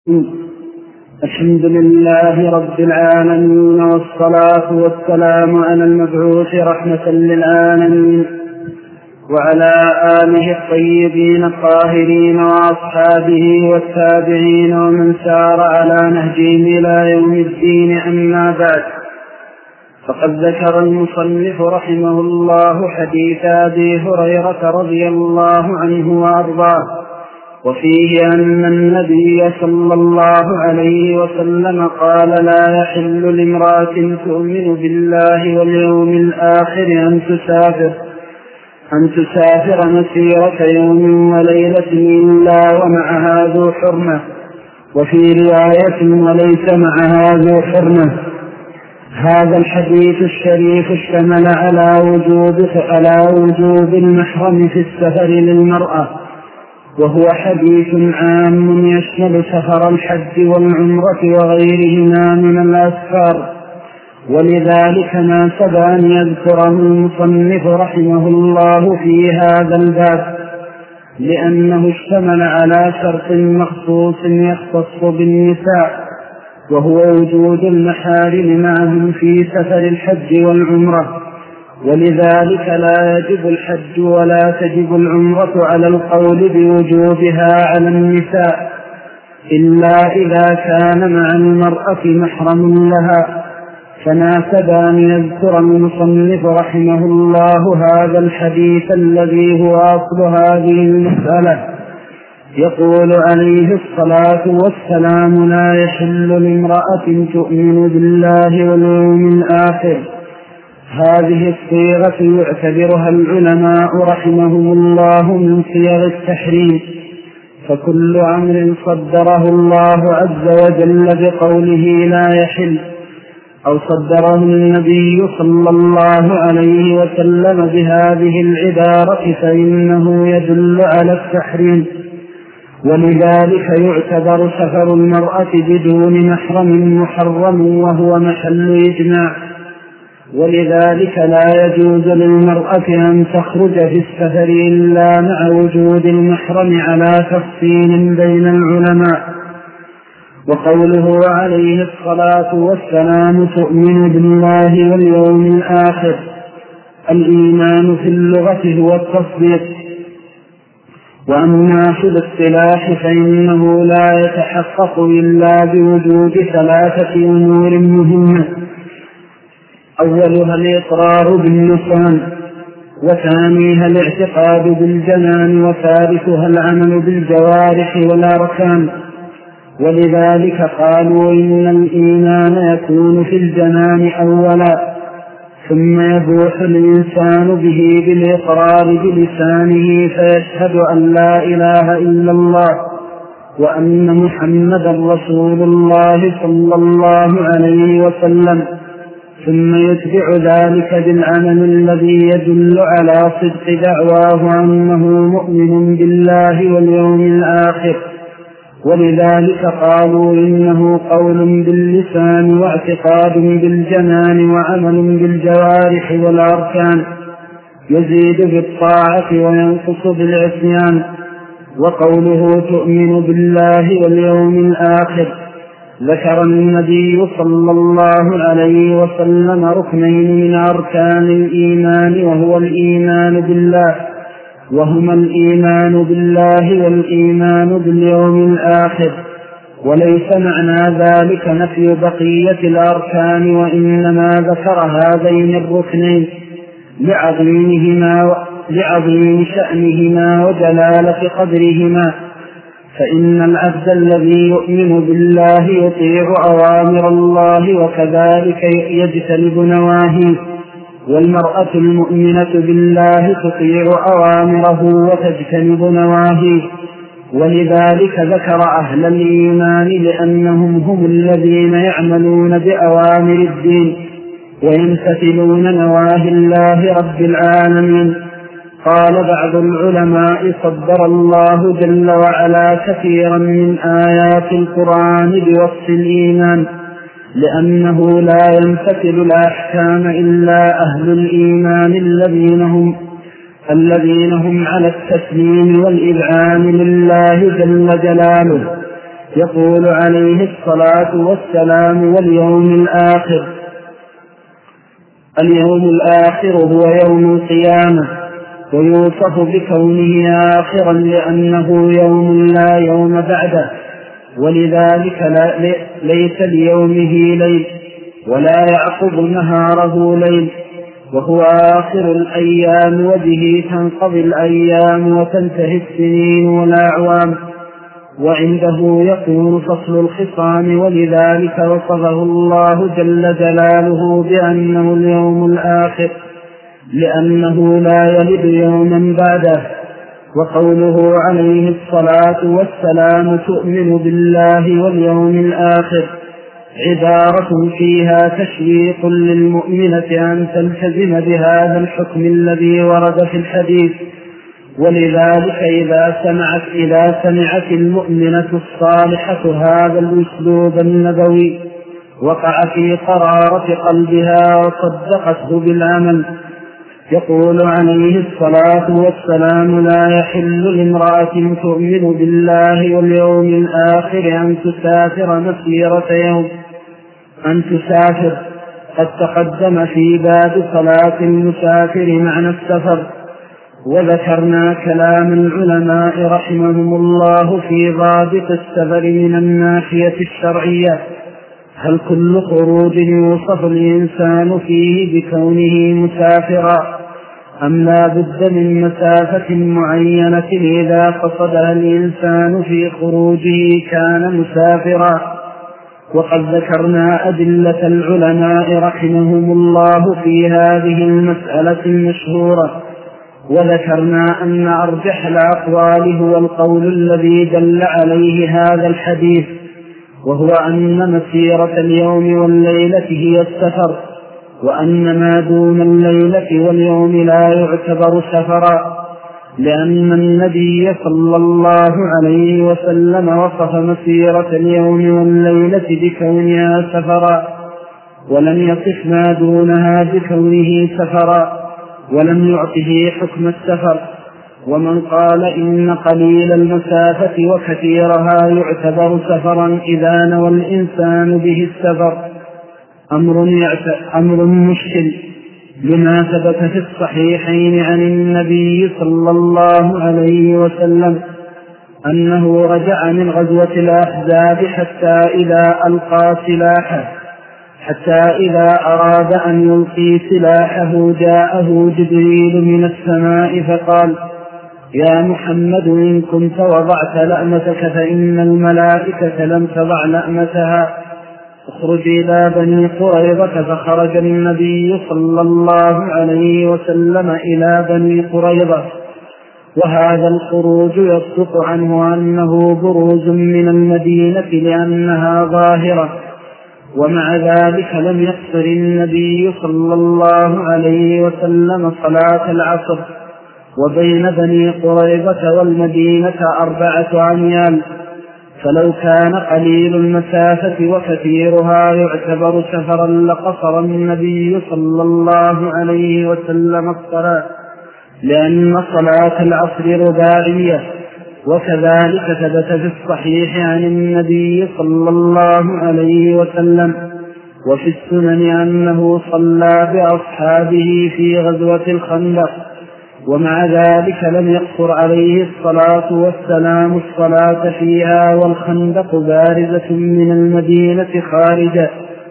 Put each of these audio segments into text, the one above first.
الحمد لله رب العالمين، والصلاة والسلام على المبعوث رحمة للعالمين وعلى آله الطيبين الطاهرين وأصحابه والتابعين ومن سار على نهجهم إلى يوم الدين. أما بعد، فقد ذكر المصنف رحمه الله حديث أبي هريرة رضي الله عنه وأرضاه، وفيه أن النبي صلى الله عليه وسلم قال: لا يحل لامرأة تؤمن بالله واليوم الآخر أن تسافر مسيرة يوم وليلة إلا ومعها ذو حرمة، وفي رواية: وليس معها ذو حرمة. هذا الحديث الشريف اشتمل على وجوب المحرم في السفر للمرأة، وهو حديث عام يشمل سفر الحج والعمرة وغيرهما من الأسفار، ولذلك ناسب أن يذكره المصنف رحمه الله في هذا الباب، لأنه اشتمل على شرط مخصوص يختص بالنساء، وهو وجود المحارم معهم في سفر الحج والعمرة، ولذلك لا يجب الحج ولا تجب العمرة على القول بوجوبها على النساء إلا إذا كان مع المرأة محرم لها. فناسب أن يذكر المصنف رحمه الله هذا الحديث الذي هو أصل هذه المسألة. يقول عليه الصلاة والسلام: لا يحل لامرأة تؤمن بالله واليوم الآخر. هذه الصيغة يعتبرها العلماء رحمهم الله من صيغ التحريم، فكل أمر صدره الله عز وجل بقوله لا يحل، أو صدره النبي صلى الله عليه وسلم بهذه العبارة فإنه يدل على التحريم، ولذلك يعتبر سفر المرأة بدون محرم محرم، وهو محل إجماع. ولذلك لا يجوز للمرأة أن تخرج في السفر إلا مع وجود المحرم على تفصيل بين العلماء. وقوله عليه الصلاة والسلام: تؤمن بالله واليوم الآخر، الإيمان في اللغة هو التصديق، وأما في الاصطلاح فإنه لا يتحقق إلا بوجود ثلاثة أمور مهمة: أولها الإقرار باللسان، وثانيها الاعتقاد بالجنان، وثالثها العمل بالجوارح والأركان. ولذلك قالوا إن الإيمان يكون في الجنان أولا، ثم يبوح الإنسان به بالإقرار بلسانه فيشهد أن لا إله إلا الله وأن محمدا رسول الله صلى الله عليه وسلم، ثم يتبع ذلك بالعمل الذي يدل على صدق دعواه أنه مؤمن بالله واليوم الآخر. ولذلك قالوا إنه قول باللسان واعتقاد بالجنان وعمل بالجوارح والأركان، يزيد بالطاعة وينقص بالعصيان. وقوله تؤمن بالله واليوم الآخر، ذكر النبي صلى الله عليه وسلم ركنين من أركان الإيمان، وهو الإيمان بالله، وهما الإيمان بالله والإيمان باليوم الآخر. وليس معنى ذلك نفي بقية الأركان، وإنما ذكر هذين الركنين لعظيم شأنهما وجلالة قدرهما. فإن العبد الذي يؤمن بالله يطيع أوامر الله وكذلك يجتنب نواهيه، والمرأة المؤمنة بالله تطيع أوامره وتجتنب نواهيه. ولذلك ذكر أهل الإيمان لأنهم هم الذين يعملون بأوامر الدين ويمتثلون نواهي الله رب العالمين. قال بعض العلماء: صدر الله جل وعلا كثيرا من آيات القرآن بوصف الإيمان، لأنه لا يمتثل الأحكام إلا أهل الإيمان الذين هم على التسليم والإذعان لله جل جلاله، يقول عليه الصلاة والسلام: واليوم الآخر. اليوم الآخر هو يوم القيامة، ويوصف بكونه آخرا لأنه يوم لا يوم بعده، ولذلك ليس ليومه ليل ولا يعقب نهاره ليل، وهو آخر الأيام، وبه تنقضي الأيام وتنتهي السنين والأعوام، وعنده يكون فصل الخصام، ولذلك وصفه الله جل جلاله بأنه اليوم الآخر لأنه لا يلد يوما بعده. وقوله عليه الصلاة والسلام: تؤمن بالله واليوم الآخر، عبارة فيها تشويق للمؤمنة أن تلتزم بهذا الحكم الذي ورد في الحديث. ولذلك إذا سمعت المؤمنة الصالحة هذا الأسلوب النبوي وقع في قرارة قلبها وصدقته بالعمل. يقول عليه الصلاة والسلام: لا يحل لامرأة تؤمن بالله واليوم الآخر أن تسافر مسيرة يوم. قد تقدم في باب صلاة المسافر معنى السفر، وذكرنا كلام العلماء رحمهم الله في ضابط السفر من الناحية الشرعية: هل كل خروج يوصف الإنسان فيه بكونه مسافرا، أم لا بد من مسافة معينة إذا قصدها الإنسان في خروجه كان مسافرا؟ وقد ذكرنا أدلة العلماء رحمهم الله في هذه المسألة المشهورة، وذكرنا أن أرجح الأقوال هو القول الذي دل عليه هذا الحديث، وهو أن مسيرة اليوم والليلة هي السفر، وأن ما دون الليلة واليوم لا يعتبر سفرا، لأن النبي صلى الله عليه وسلم وصف مسيرة اليوم والليلة بكونها سفرا، ولم يصف ما دونها بكونه سفرا، ولم يعطه حكم السفر. ومن قال إن قليل المسافة وكثيرها يعتبر سفرا إذا نوى الإنسان به السفر أمر مشكل، لما ثبت في الصحيحين عن النبي صلى الله عليه وسلم أنه رجع من غزوة الأحزاب حتى إذا أراد أن يلقي سلاحه جاءه جبريل من السماء فقال: يا محمد، إن كنت وضعت لأمتك فإن الملائكة لم تضع لأمتها، اخرج إلى بني قريظة. فخرج النبي صلى الله عليه وسلم إلى بني قريظة، وهذا الخروج يصدق عنه أنه بروز من المدينة لأنها ظاهرة. ومع ذلك لم يقصر النبي صلى الله عليه وسلم صلاة العصر، وبين بني قريظة والمدينة 4 أميال، فلو كان قليل المسافة وكثيرها يعتبر سفرا لقصر النبي صلى الله عليه وسلم الصلاة، لأن صلاة العصر رباعية. وكذلك ثبت في الصحيح عن النبي صلى الله عليه وسلم وفي السنن أنه صلى بأصحابه في غزوة الخندق، ومع ذلك لم يقصر عليه الصلاة والسلام الصلاة فيها، والخندق بارزة من المدينة خارجة.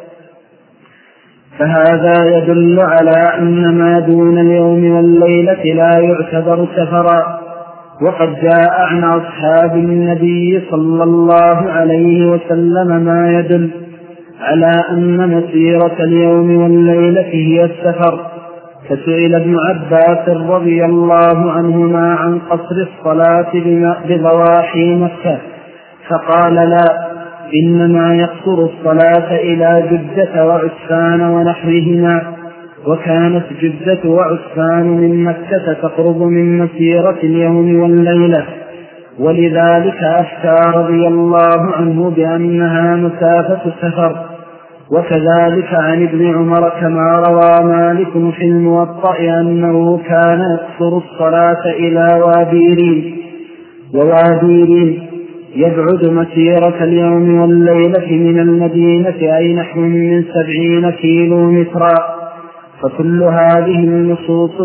فهذا يدل على أن ما دون اليوم والليلة لا يعتبر سفرا. وقد جاء عن أصحاب النبي صلى الله عليه وسلم ما يدل على أن مسيرة اليوم والليلة هي السفر. فسئل ابن عباس رضي الله عنهما عن قصر الصلاة بضواحي مكة، فقال: لا، إنما يقصر الصلاة إلى جدة وعسفان ونحوهما، وكانت جدة وعسفان من مكة تقرب من مسيرة اليوم والليلة، ولذلك أفتى رضي الله عنه بأنها مسافة سفر. وكذلك عن ابن عمر كما روى مالك في الموطأ أنه كان يقصر الصلاة إلى وادي ريم، يبعد مسيرة اليوم والليلة من المدينة أي نحو من 70 كيلومترا. فكل هذه النصوص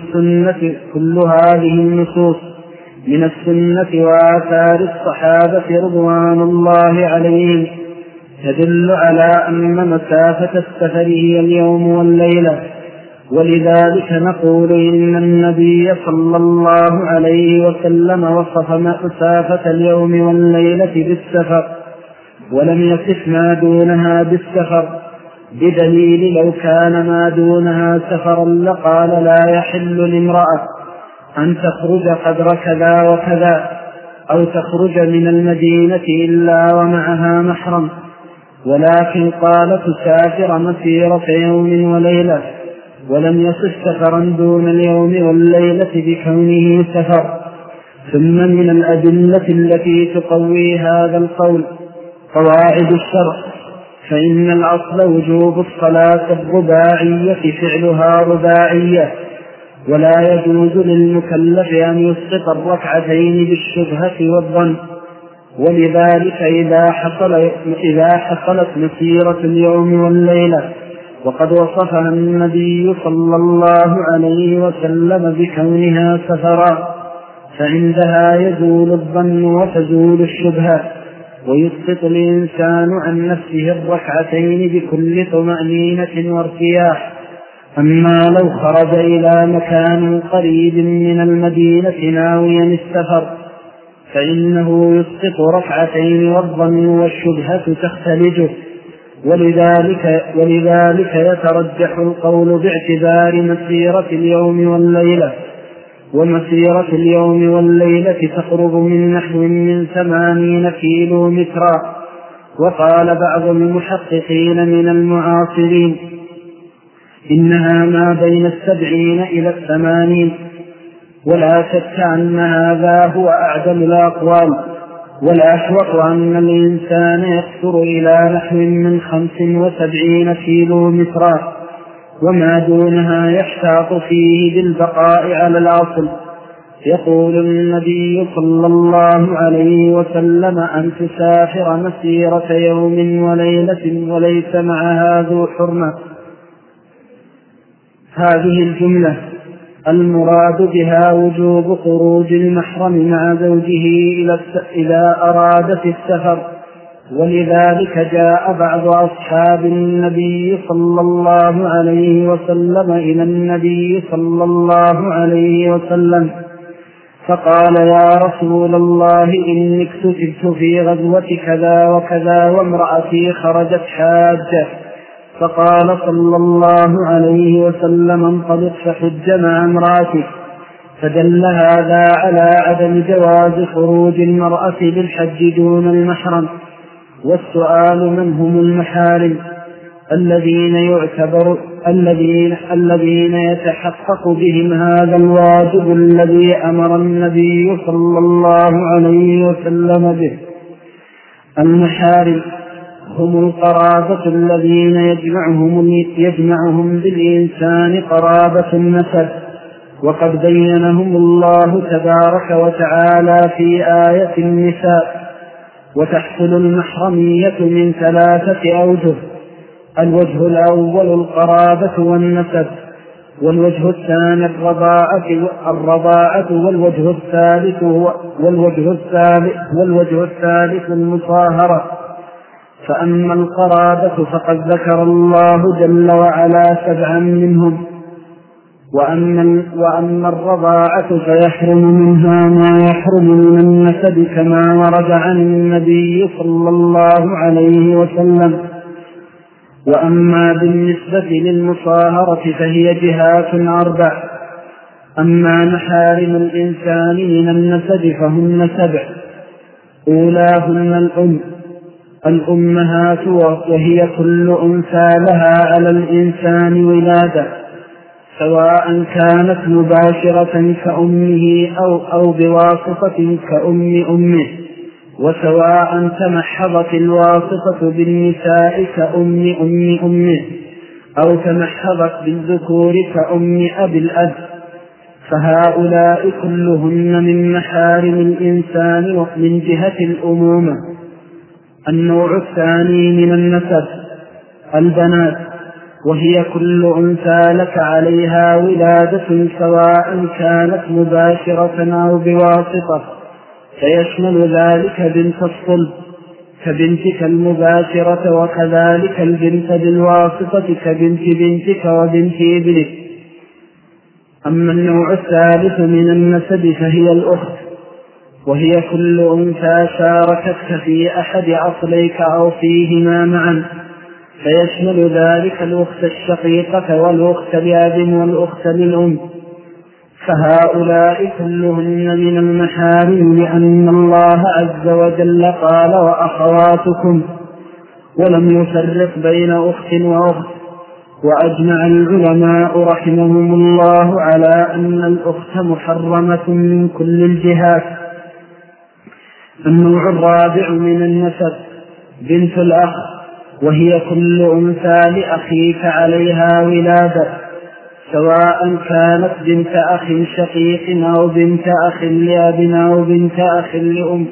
من السنة وآثار الصحابة رضوان الله عليهم تدل على أن مسافة السفر هي اليوم والليلة. ولذلك نقول إن النبي صلى الله عليه وسلم وصف مسافة اليوم والليلة بالسفر، ولم يصف ما دونها بالسفر، بدليل لو كان ما دونها سفرا لقال لا يحل لامرأة أن تخرج قدر كذا وكذا، أو تخرج من المدينة إلا ومعها محرم، ولكن قال تسافر مسيرة يوم وليلة، ولم يصف سفرا دون اليوم والليلة بكونه سفر. ثم من الأدلة التي تقوي هذا القول قواعد الشرع، فإن الأصل وجوب الصلاة الرباعية فعلها رباعية، ولا يجوز للمكلف أن يسقط الركعتين بالشبهة والظن. ولذلك إذا حصلت مسيرة اليوم والليلة وقد وصفها النبي صلى الله عليه وسلم بكونها سفرا، فعندها يزول الظن وتزول الشبهة، ويسقط الإنسان عن نفسه الركعتين بكل طمأنينة وارتياح. أما لو خرج إلى مكان قريب من المدينة ناويا السفر فإنه يسقط ركعتين والظن والشبهة تختلجه. ولذلك يترجح القول باعتبار مسيرة اليوم والليلة، ومسيرة اليوم والليلة تقرب من نحو من 80 كيلومترا. وقال بعض المحققين من المعاصرين إنها ما بين 70 إلى 80، ولا شك أن هذا هو أعدل الأقوال، والأحوط أن الإنسان يقصر إلى نحو من 75 كيلومترا، وما دونها يحتاط فيه بالبقاء على الأصل. يقول النبي صلى الله عليه وسلم أن تسافر مسيرة يوم وليلة وليس معها ذو حرمة. هذه الجملة المراد بها وجوب خروج المحرم مع زوجه إذا أرادت السفر. ولذلك جاء بعض أصحاب النبي صلى الله عليه وسلم إلى النبي صلى الله عليه وسلم فقال يا رسول الله إني اكتتبت في غزوة كذا وكذا وامرأتي خرجت حاجة، فقال صلى الله عليه وسلم انطلق فحج مع امرأتك. فدل هذا على عدم جواز خروج المرأة للحج دون المحرم. والسؤال من هم المحارم الذين يتحقق بهم هذا الواجب الذي أمر النبي صلى الله عليه وسلم به؟ المحارم هم القرابة الذين يجمعهم بالإنسان قرابة النسب، وقد بينهم الله تبارك وتعالى في آية النساء. وتحصل المحرمية من 3 أوجه: الوجه الأول القرابة والنسب، والوجه الثاني الرضاعة، والوجه الثالث المصاهرة. فأما القرابة فقد ذكر الله جل وعلا 7 منهم، وأما الرضاعة فيحرم منها ما يحرم من النسب كما ورد عن النبي صلى الله عليه وسلم. وأما بالنسبة للمصاهرة فهي جهات 4. أما محارم الإنسان من النسب فهن 7: أولاهن الأمهات، وهي كل أنثى لها على الإنسان ولادة، سواء كانت مباشرة كأمه أو بواسطة كأم أمه، وسواء تمحضت الواسطة بالنساء كأم أمه، أو تمحضت بالذكور كأم أبي الأب. فهؤلاء كلهن من محارم الإنسان ومن جهة الأمومة. النوع الثاني من النسب البنات، وهي كل أنثى لك عليها ولادة سواء كانت مباشرة أو بواسطة، فيشمل ذلك بنت الصلب كبنتك المباشرة، وكذلك البنت بالواسطة كبنت بنتك وبنت ابنك. أما النوع الثالث من النسب فهي الأخت، وهي كل أنثى شاركتك في أحد أصليك أو فيهما معا، فيشمل ذلك الأخت الشقيقة والأخت لأب والأخت للأم. فهؤلاء كلهن من المحارم، لأن الله عز وجل قال وأخواتكم، ولم يفرق بين أخت وأخت. وأجمع العلماء رحمهم الله على أن الأخت محرمة من كل الجهات. النوع الرابع من النسب بنت الأخ، وهي كل أنثى لأخيك عليها ولادة، سواء كانت بنت أخ شقيق أو بنت أخ لأب أو بنت أخ لأم،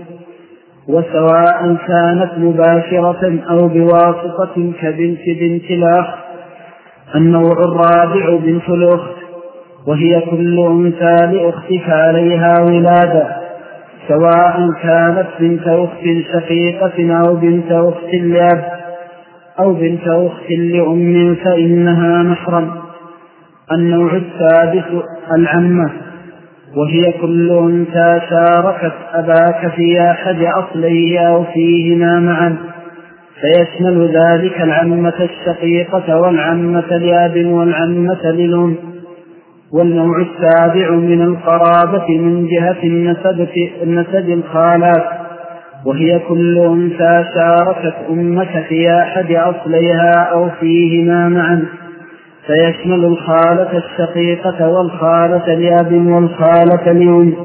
وسواء كانت مباشرة أو بواسطة كبنت بنت الأخ. النوع الرابع بنت الأخت، وهي كل أنثى لأختك عليها ولادة، سواء كانت بنت أخت شقيقة أو بنت أخت لأب أو بنت أخت لأم، فإنها محرم. النوع السادس العمة، وهي كل أنثى شاركت أباك في أحد أصليه أو فيهما معا، فيشمل ذلك العمة الشقيقة والعمة لأب والعمة للأم. والنوع السابع من القرابة من جهة النسب الخالات، وهي كل أنثى شاركت أمك في أحد أصليها أو فيهما معا، فيشمل الخالة الشقيقة والخالة لأب والخالة لأم.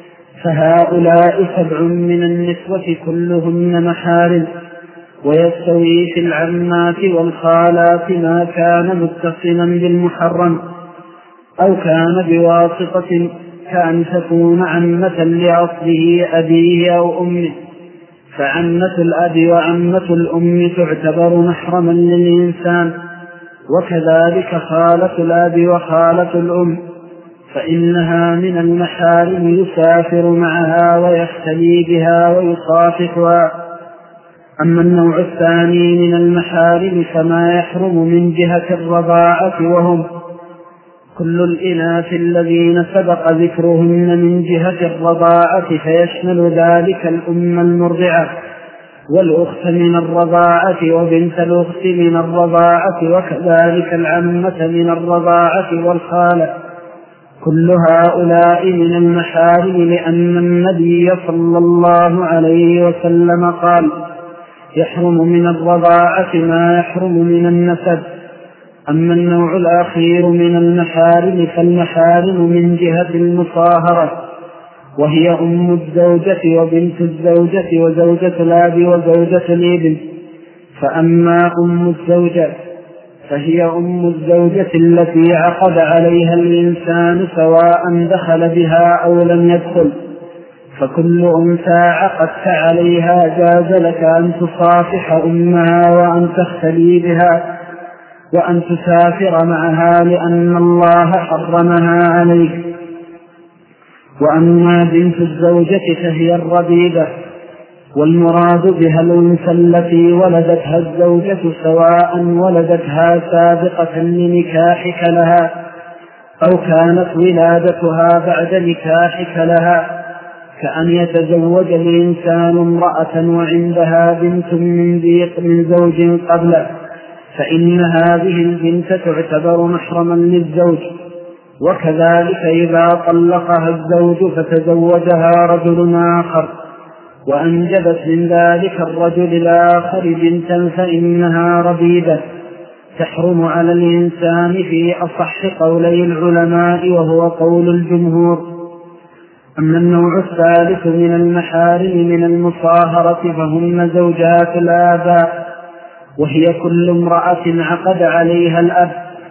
فهؤلاء 7 من النسوة كلهن محارم. ويستوي في العمات والخالات ما كان متصلا بالمحرم أو كان بواسطة، كأن تكون عمة لأصله أبيه أو أمه، فعمة الأب وعمة الأم تعتبر محرما للإنسان، وكذلك خالة الأب وخالة الأم، فإنها من المحارم يسافر معها ويختلي بها ويصافحها. أما النوع الثاني من المحارم فما يحرم من جهة الرضاعة، وهم كل الإناث الذين سبق ذكرهن من جهة الرضاعة، فيشمل ذلك الأم المرضعة والأخت من الرضاعة وبنت الأخت من الرضاعة، وكذلك العمة من الرضاعة والخالة. كل هؤلاء من المحارم، لأن النبي صلى الله عليه وسلم قال يحرم من الرضاعة ما يحرم من النسب. أما النوع الأخير من المحارم فالمحارم من جهة المصاهرة، وهي أم الزوجة وبنت الزوجة وزوجة الأب وزوجة الابن. فأما أم الزوجة فهي أم الزوجة التي عقد عليها الإنسان سواء دخل بها أو لم يدخل، فكل أنثى عقدت عليها جاز لك أن تصافح أمها وأن تختلي بها وأن تسافر معها، لأن الله حرمها عليك. وأما بنت الزوجة فهي الربيبة، والمراد بها الأنثى التي ولدتها الزوجة، سواء ولدتها سابقة لنكاحك لها أو كانت ولادتها بعد نكاحك لها، كأن يتزوج الإنسان امرأة وعندها بنت من زوج قبله، فإن هذه البنت تعتبر محرما للزوج. وكذلك إذا طلقها الزوج فتزوجها رجل آخر وأنجبت من ذلك الرجل الآخر بنتا، فإنها ربيبة تحرم على الإنسان في أصح قولي العلماء، وهو قول الجمهور. أما النوع الثالث من المحارم من المصاهرة فهن زوجات الآباء، وهي كل امرأة عقد عليها الأب،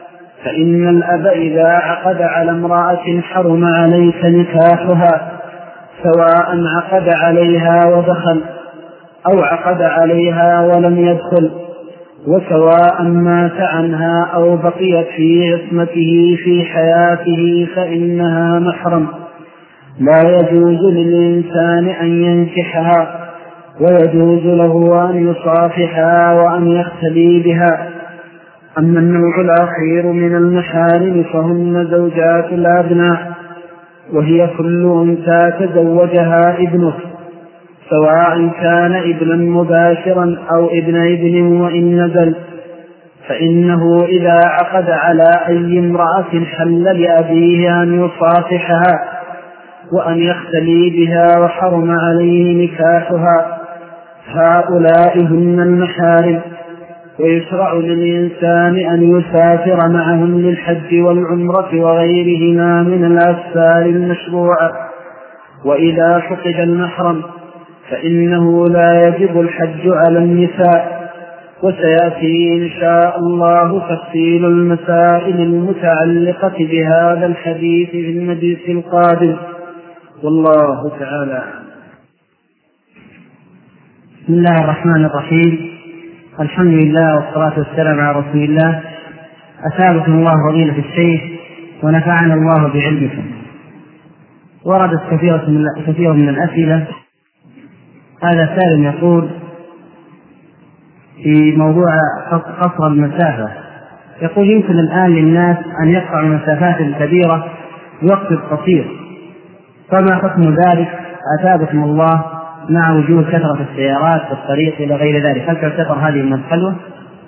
فإن الأب إذا عقد على امرأة حرم عليك نكاحها، سواء عقد عليها ودخل أو عقد عليها ولم يدخل، وسواء مات عنها أو بقيت في عصمته في حياته، فإنها محرم لا يجوز للإنسان أن ينكحها، ويجوز له أن يصافحها وأن يختلي بها. أما النوع الأخير من المحارم فهن زوجات الأبناء، وهي كل أنثى تزوجها ابنه، سواء كان ابنا مباشرا أو ابن وإن نزل، فإنه إذا عقد على أي امرأة حل لأبيه أن يصافحها وأن يختلي بها، وحرم عليه نكاحها. هؤلاء هن المحارم. ويشرع للإنسان أن يسافر معهم للحج والعمرة وغيرهما من الأسفار المشروعة. وإذا فقد المحرم فإنه لا يجب الحج على النساء. وسيأتي إن شاء الله تفصيل المسائل المتعلقة بهذا الحديث في المجلس القادم، والله تعالى. بسم الله الرحمن الرحيم. الحمد لله والصلاة والسلام على رسول الله. أثابكم الله فضيلة الشيخ ونفعنا الله بعلمكم. وردت كثير من الأسئلة. هذا سائل يقول في موضوع قصر المسافة، يقول يمكن الآن للناس أن يقطعوا مسافات كبيرة بوقت قصير، فما حكم ذلك أثابكم الله مع وجود كثرة السيارات في الطريق إلى غير ذلك؟ هل تعتبر هذه من الخلوة؟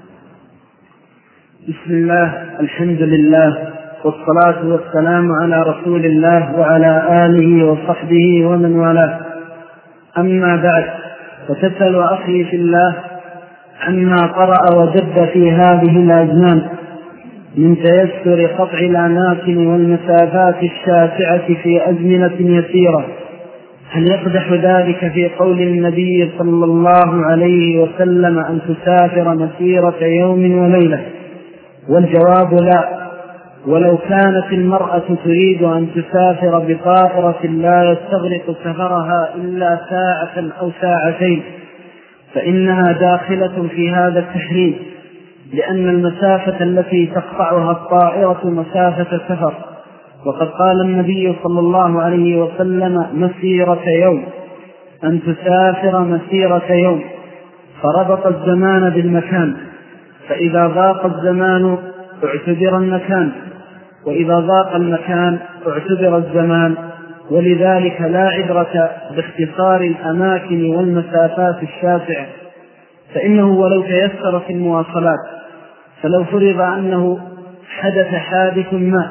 بسم الله، الحمد لله، والصلاة والسلام على رسول الله وعلى آله وصحبه ومن والاه. أما بعد، فتسأل أخي في الله عما قرأ وجد في هذه الأزمان من تيسر قطع الأماكن والمسافات الشاسعة في أزمنة يسيرة، هل يقدح ذلك في قول النبي صلى الله عليه وسلم أن تسافر مسيرة يوم وليلة؟ والجواب لا. ولو كانت المرأة تريد أن تسافر بطائرة لا يستغرق سفرها إلا ساعة أو ساعتين فإنها داخلة في هذا التحريم، لأن المسافة التي تقطعها الطائرة مسافة سفر. وقد قال النبي صلى الله عليه وسلم مسيرة يوم، أن تسافر مسيرة يوم، فربط الزمان بالمكان، فإذا ضاق الزمان اعتبر المكان، وإذا ضاق المكان اعتبر الزمان. ولذلك لا عبرة باختصار الأماكن والمسافات الشاسعة، فإنه ولو تيسر في المواصلات، فلو فرض أنه حدث حادث ما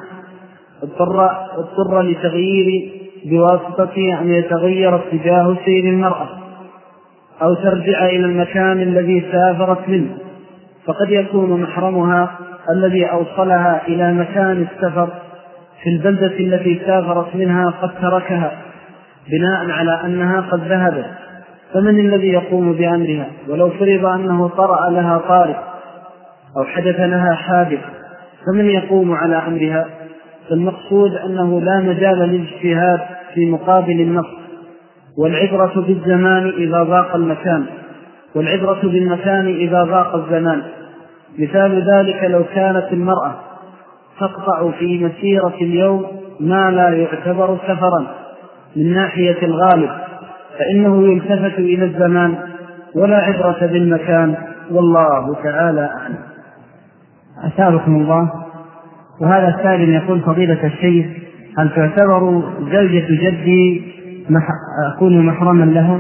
اضطر لتغيير بواسطة أن يتغير اتجاه سير المرأة أو ترجع إلى المكان الذي سافرت منه، فقد يكون محرمها الذي أوصلها إلى مكان السفر في البلدة التي سافرت منها قد تركها بناء على أنها قد ذهبت، فمن الذي يقوم بأمرها؟ ولو فرض أنه طرأ لها طارئ أو حدث لها حادث، فمن يقوم على أمرها؟ فالمقصود أنه لا مجال للاجتهاد في مقابل النص، والعبرة بالزمان إذا ضاق المكان، والعبرة بالمكان إذا ضاق الزمان. مثال ذلك لو كانت المرأة تقطع في مسيرة اليوم ما لا يعتبر سفرا من ناحية الغالب، فإنه يلتفت إلى الزمان ولا عبرة بالمكان، والله تعالى أعلم. أثابكم الله. وهذا السائل يقول فضيلة الشيخ هل تعتبر زوجة جدي أكون محرما له؟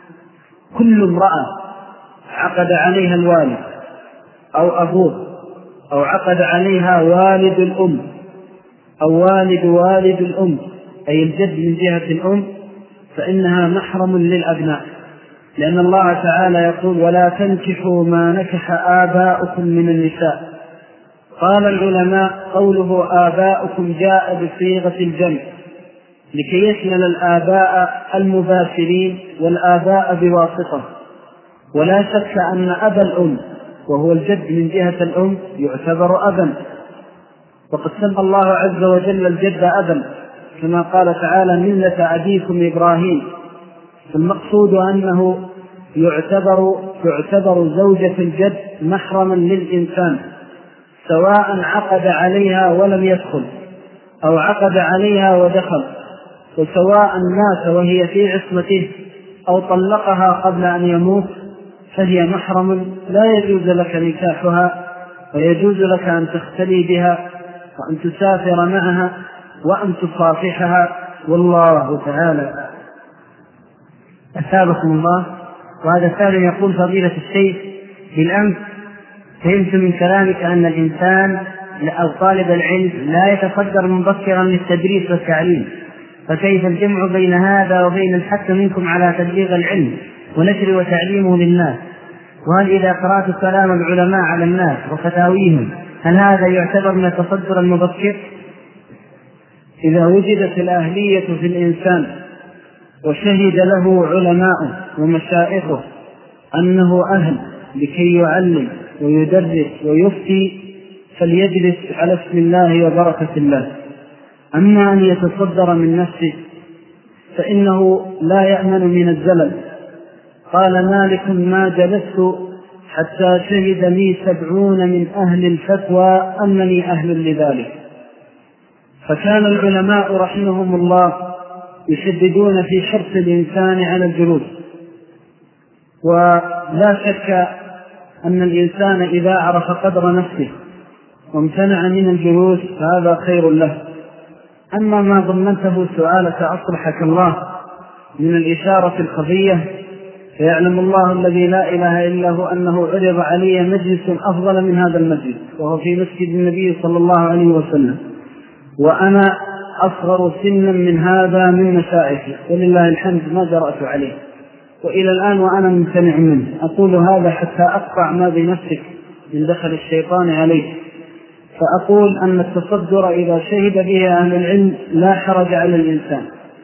كل امرأة عقد عليها الوالد أو أبوه أو عقد عليها والد الأم أو والد الأم، أي الجد من جهة الأم، فإنها محرم للأبناء، لأن الله تعالى يقول ولا تنكحوا ما نكح آباؤكم من النساء. قال العلماء قوله آباؤكم جاء بصيغة الجمع لكي يشمل الآباء المباشرين والآباء بواسطة، ولا شك أن أبا الأم وهو الجد من جهة الأم يعتبر أبا، وقد سمى الله عز وجل الجد أبا كما قال تعالى ملة أبيكم إبراهيم. المقصود أنه تعتبر زوجة الجد محرما للإنسان، سواء عقد عليها ولم يدخل أو عقد عليها ودخل، وسواء مات وهي في عصمته أو طلقها قبل أن يموت، فهي محرم لا يجوز لك نكاحها، ويجوز لك أن تختلي بها وأن تسافر معها وأن تصافحها، والله تعالى. أثابكم الله. وهذا سائل يقول فضيلة الشيخ بالأمس فهمت من كلامك أن الإنسان أو طالب العلم لا يتصدر مبكرا للتدريس والتعليم، فكيف الجمع بين هذا وبين الحث منكم على تبليغ العلم ونشر وتعليمه للناس؟ وهل إذا قرأت كلام العلماء على الناس وفتاويهم هل هذا يعتبر من التصدر المبكر؟ إذا وجدت الأهلية في الإنسان وشهد له علماء ومشائخه أنه أهل لكي يعلم ويدرس ويفتي فليجلس على اسم الله وبركة الله. أما أن يتصدر من نفسه فإنه لا يأمن من الزلل. قال مالك ما جلست حتى شهد لي 70 من أهل الفتوى أنني أهل لذلك. فكان العلماء رحمهم الله يشددون في حرص الإنسان على الجلوس، ولا شك أن الإنسان إذا عرف قدر نفسه وامتنع من الجلوس فهذا خير له. أما ما ضمنته سؤالك أصلحك الله من الإشارة الخفية، فيعلم الله الذي لا إله إلا هو أنه عرض علي مجلس أفضل من هذا المجلس، وهو في مسجد النبي صلى الله عليه وسلم، وأنا أصغر سنا من هذا من مشائخي ولله الحمد ما جرأت عليه، وإلى الآن وأنا ممتنع منه. أقول هذا حتى أقطع ما بنفسك من دخل الشيطان عليه. فأقول أن التصدر إذا شهد به أهل العلم لا حرج على الإنسان.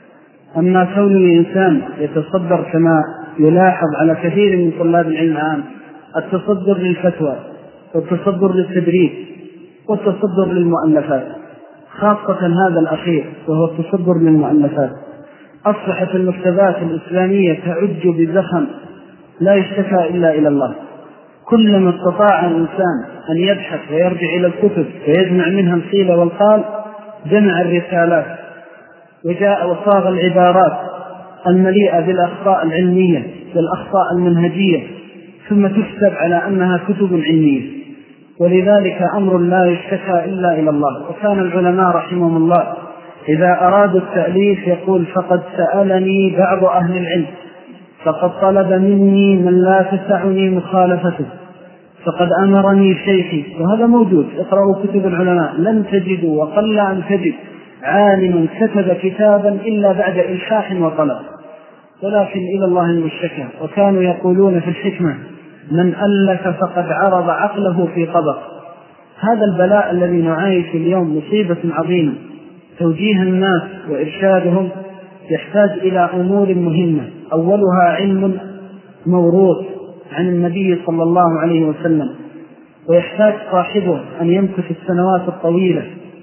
أما كون الإنسان يتصدر كما يلاحظ على كثير من طلاب العلم الآن، التصدر للفتوى والتصدر للتدريس والتصدر للمؤلفات، خاصة هذا الأخير وهو التصدر للمؤلفات، أصبحت المكتبات الإسلامية تعج بزخم لا يشتكى إلا إلى الله. كلما استطاع الإنسان أن يبحث ويرجع إلى الكتب ويجمع منها القيل والقال جمع الرسالات وجاء وصاغ العبارات المليئة بالأخطاء العلمية والأخطاء المنهجية، ثم تكتب على أنها كتب علمية، ولذلك أمر لا يشتكى إلا إلى الله. وكان العلماء رحمهم الله إذا أرادوا التأليف يقول فقد سألني بعض أهل العلم فقد طلب مني من لا تسعني مخالفته فقد أمرني شيخي. وهذا موجود، اقرأوا كتب العلماء لن تجدوا وقل أن تجد عالم كتب كتابا إلا بعد إلحاح وطلب، ولكن إلى الله المشتكى. وكانوا يقولون في الحكمة من ألف فقد عرض عقله في طبق. هذا البلاء الذي نعيش اليوم مصيبة عظيمة، توجيه الناس وإرشادهم يحتاج إلى أمور مهمة، أولها علم موروث عن النبي صلى الله عليه وسلم، ويحتاج صاحبه أن يمكث السنوات الطويلة،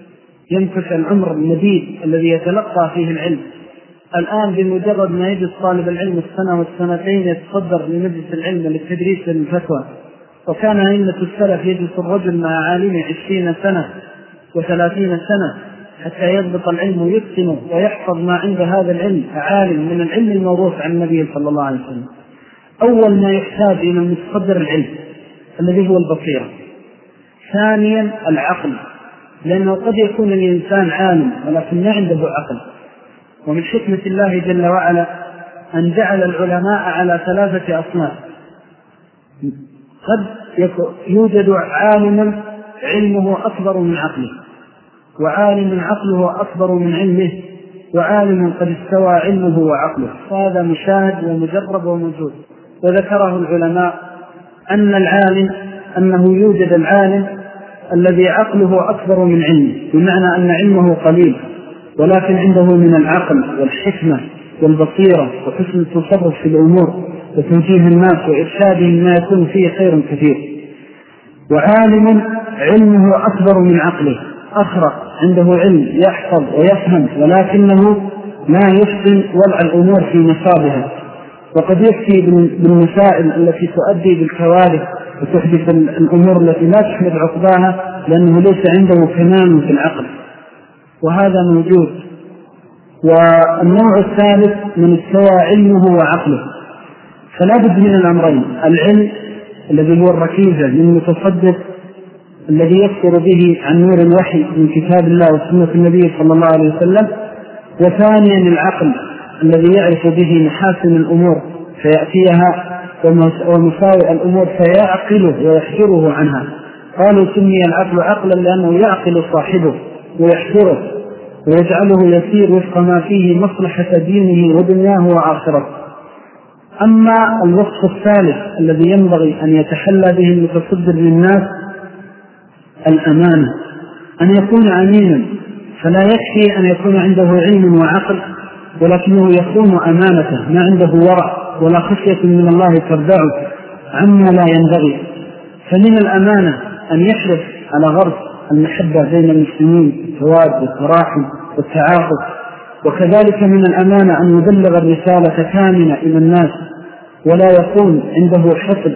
يمكث العمر المديد الذي يتلقى فيه العلم. الآن بمجرد ما يجلس طالب العلم السنة والسنتين يتصدر لمجلس العلم للتدريس للفتوى. وكان أئمة السلف يجلس الرجل مع عالم 20 سنة و30 سنة حتى يضبط العلم ويتقنه ويحفظ ما عند هذا العلم عالم من العلم الموروث عن النبي صلى الله عليه وسلم. أول ما يحتاج إلى المتصدر العلم الذي هو البصيرة. ثانيا العقل، لأنه قد يكون الإنسان عالم ولكن ما عنده عقل. ومن حكمة الله جل وعلا أن جعل العلماء على 3 أصناف. قد يوجد عالم علمه أكبر من عقله، وعالم عقله أكبر من علمه، وعالم قد استوى علمه وعقله. هذا مشاهد ومجرب وموجود. وذكره العلماء أن العالم أنه يوجد العالم الذي عقله أكبر من علمه، بمعنى أن علمه قليل ولكن عنده من العقل والحكمة والبصيرة وحسن التصرف في الأمور وتوجيه الناس وإرشادهم ما يكون فيه خير كثير. وعالم علمه أكبر من عقله أخرق عنده علم يحفظ ويفهم ولكنه ما يحسن وضع الأمور في نصابها، وقد يفتي بالمسائل التي تؤدي بالكوارث وتحدث الأمور التي لا تحمد عقباها لأنه ليس عنده كمال في العقل، وهذا موجود. والنوع الثالث من استوى علمه وعقله، فلا بد من الأمرين: العلم الذي هو الركيزة للمتصدق الذي يذكر به عن نور الوحي من كتاب الله وسنة النبي صلى الله عليه وسلم، وثانيا العقل الذي يعرف به محاسن الأمور فيأتيها ومساوئ الأمور فيعقله ويحجره عنها. قالوا سمي العقل عقلا لأنه يعقل صاحبه ويحجره ويجعله يسير وفق ما فيه مصلحة دينه ودنياه وآخرته. أما الوصف الثالث الذي ينبغي أن يتحلى به المتصدر للناس: الأمانة، أن يكون أمينا، فلا يكفي أن يكون عنده علم وعقل ولكنه يخون أمانته، ما عنده ورع ولا خشية من الله تردعه عما لا ينبغي. فمن الأمانة أن يحرص على غرس المحبة بين المسلمين، التواد والتراحم والتعاطف، وكذلك من الأمانة أن يبلغ الرسالة كاملة إلى الناس ولا يكون عنده حقد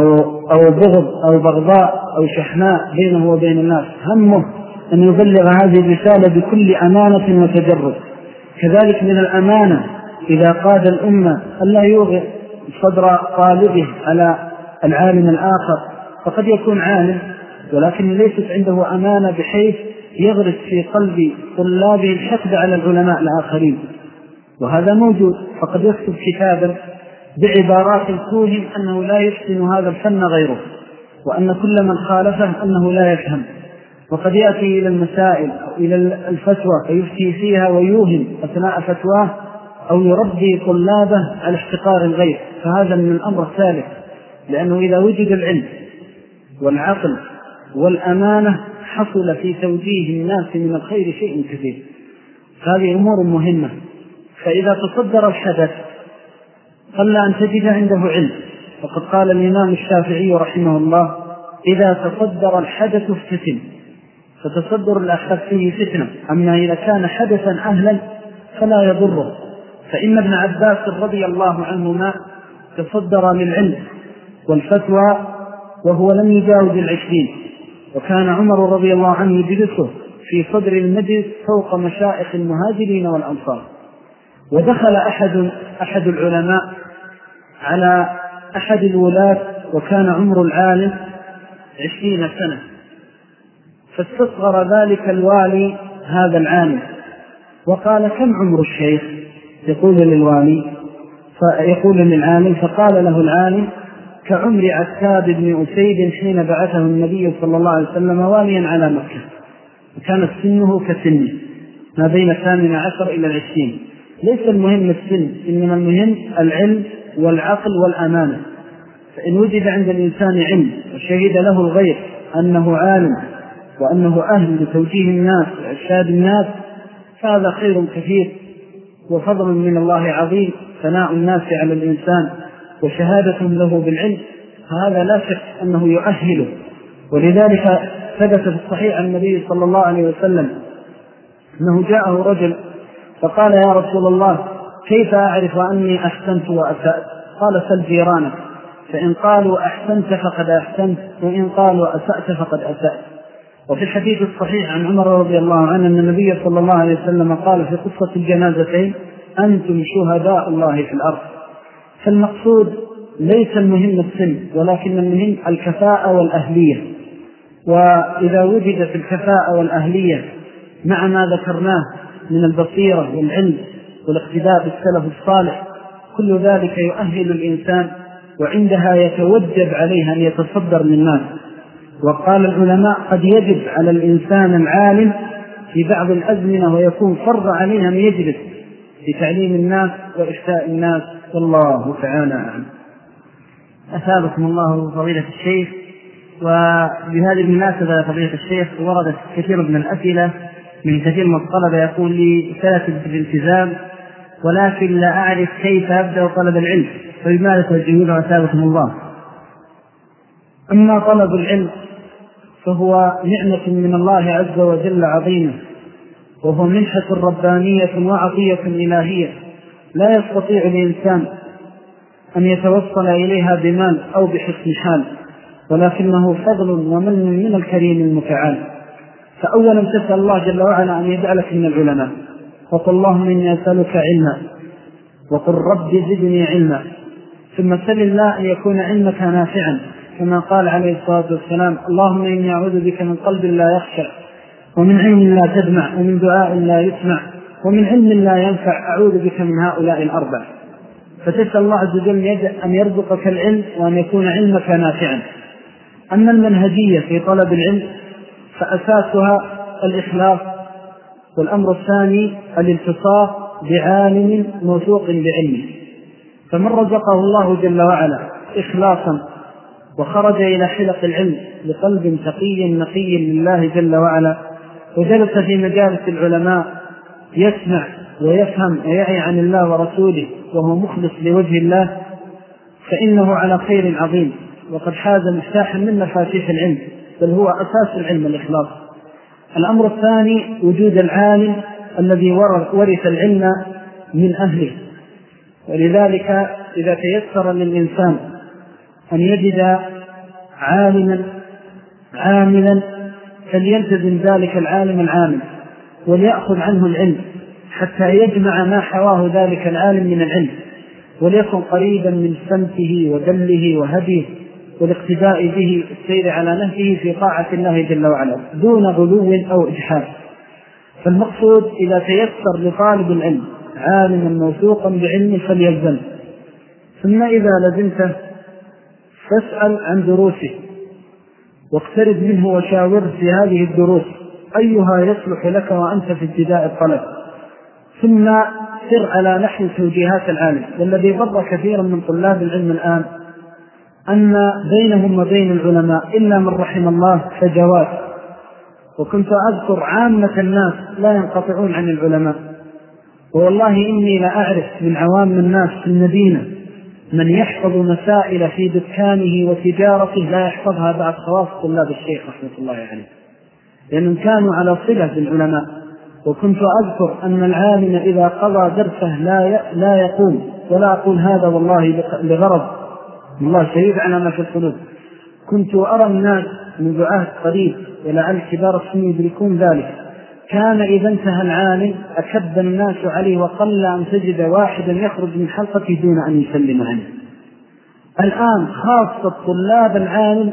أو بغض أو بغضاء أو شحناء بينه وبين الناس، همه أن يبلغ هذه الرسالة بكل أمانة وتجرد. كذلك من الأمانة إذا قاد الأمة ألا يوغر صدر طالبه على العالم الآخر، فقد يكون عالم ولكن ليست عنده أمانة بحيث يغرس في قلب طلابه الحقد على العلماء الآخرين، وهذا موجود. فقد يكتب كتابا بعبارات توهم أنه لا يحسن هذا الفن غيره، وأن كل من خالفه أنه لا يفهم، وقد يأتي إلى المسائل أو إلى الفتوى فيفتي فيها ويوهم أثناء فتواه أو يربي طلابه على احتقار الغير، فهذا من الأمر الثالث، لأنه إذا وجد العلم والعقل والأمانة حصل في توجيه الناس من الخير شيء كثير. هذه أمور مهمة. فإذا تصدر الحدث قل أن تجد عنده علم، وقد قال الإمام الشافعي رحمه الله: إذا تصدر الحدث افتتن. فتصدر الأحداث فيه فتنة، أما إذا كان حدثا أهلا فلا يضره. فإن ابن عباس رضي الله عنهما تصدر للعلم والفتوى وهو لم يجاوز 20، وكان عمر رضي الله عنه يجلسه في صدر المجلس فوق مشائخ المهاجرين والأنصار. ودخل أحد العلماء على أحد الولاة وكان عمر العالم 20 سنة، فاستصغر ذلك الوالي هذا العالم وقال: كم عمر الشيخ؟ يقول للوالي، فيقول للعالم، فقال له العالم: كعمر عتاب بن أسيد حين بعثه النبي صلى الله عليه وسلم واليا على مكة، وكانت سنه كسنه ما بين 18 إلى 20. ليس المهم السن، إنما المهم العلم والعقل والأمانة. فإن وجد عند الإنسان علم وشهد له الغير أنه عالم وأنه أهل لتوجيه الناس وإرشاد الناس، فهذا خير كثير وفضل من الله عظيم، ثناء الناس على الإنسان وشهادتهم له بالعلم، فهذا لا شك أنه يؤهله. ولذلك ثبت في الصحيح عن النبي صلى الله عليه وسلم أنه جاءه رجل فقال: يا رسول الله، كيف أعرف أني أحسنت وأسأت؟ قال: سل جيرانك، فإن قالوا أحسنت فقد أحسنت، وإن قالوا أسأت فقد أسأت. وفي الحديث الصحيح عن عمر رضي الله عنه أن النبي صلى الله عليه وسلم قال في قصة الجنازتين: أنتم شهداء الله في الأرض. فالمقصود ليس المهم السن، ولكن المهم الكفاءة والأهلية. وإذا وجدت الكفاءة والأهلية مع ما ذكرناه من البصيرة والعلم والاقتداء بالسلف الصالح، كل ذلك يؤهل الإنسان، وعندها يتوجب عليه أن يتصدر للناس. وقال العلماء: قد يجب على الإنسان العالم في بعض الأزمنة ويكون فرض عليه أن يجلس في تعليم الناس وإفتاء الناس، والله تعالى أعلم. أثابكم الله فضيلة الشيخ. وبهذه المناسبة فضيلة الشيخ وردت كثير من الأسئلة من كثير من الطلبة يقول لي: سلكت بالالتزام ولكن لا أعرف كيف أبدأ طلب العلم، فبماذا توجهون أثابكم الله؟ أما طلب العلم فهو نعمة من الله عز وجل عظيمة، وهو منحة ربانية وعطية إلهية لا يستطيع الإنسان أن يتوصل إليها بمال أو بحسن حال، ولكنه فضل ومن من الكريم المتعال. فأولا تسأل الله جل وعلا أن يجعلك من العلماء، وقل اللهم إني أسألك علما، وقل رب زدني علما. ثم سل الله أن يكون علمك نافعا، كما قال عليه الصلاة والسلام اللهم إني أعوذ بك من قلب لا يخشع، ومن علم لا تدمع، ومن دعاء لا يسمع، ومن علم لا ينفع، أعوذ بك من هؤلاء الأربع. فتسأل الله عز وجل أن يرزقك العلم وأن يكون علمك نافعا. أما المنهجية في طلب العلم فأساسها الإخلاص، والأمر الثاني الالتصاق بعالم موثوق بعلمه. فمن رزقه الله جل وعلا إخلاصا وخرج إلى حلق العلم بقلب تقي نقي لله جل وعلا، وجلس في مجالس العلماء يسمع ويفهم ويعي عن الله ورسوله وهو مخلص لوجه الله، فإنه على خير عظيم، وقد حاز مفتاحا من مفاتيح العلم، بل هو أساس العلم الإخلاص. الأمر الثاني وجود العالم الذي ورث العلم من أهله. ولذلك إذا تيسر للإنسان أن يجد عالما عاملا فليلتزم ذلك العالم العامل وليأخذ عنه العلم حتى يجمع ما حواه ذلك العالم من العلم، وليكن قريبا من سمته ودله وهديه والاقتداء به السير على نهجه في طاعة الله جل وعلا دون غلو أو إجحاف. فالمقصود إذا تيسر لطالب العلم عالما موثوقا بعلمه فليلزم، ثم إذا لزمته فاسأل عن دروسه واقترب منه وشاوره في هذه الدروس أيها يصلح لك وأنت في ابتداء الطلب، ثم سر على نحو توجيهات العالم. والذي ضر كثيرا من طلاب العلم الآن أن بينهم وبين العلماء إلا من رحم الله فجوات، وكنت أذكر عامة الناس لا ينقطعون عن العلماء، والله إني لأعرف من عوام الناس في المدينة من يحفظ مسائل في دكانه وتجارته لا يحفظها بعد خواص طلاب الشيخ رحمة الله عليه، لأنهم كانوا على صلة بالعلماء. وكنت أذكر أن العالم إذا قضى درسه لا يقوم، ولا أقول هذا والله لغرض، الله شهيد على ما في القلوب. كنت أرى الناس من دعاة قريب ولعل كبار السن يدركون ذلك، كان إذا انتهى العالم أكب الناس عليه، وقل أن تجد واحدا يخرج من حلقته دون أن يسلم عنه. الآن خاصة طلاب العالم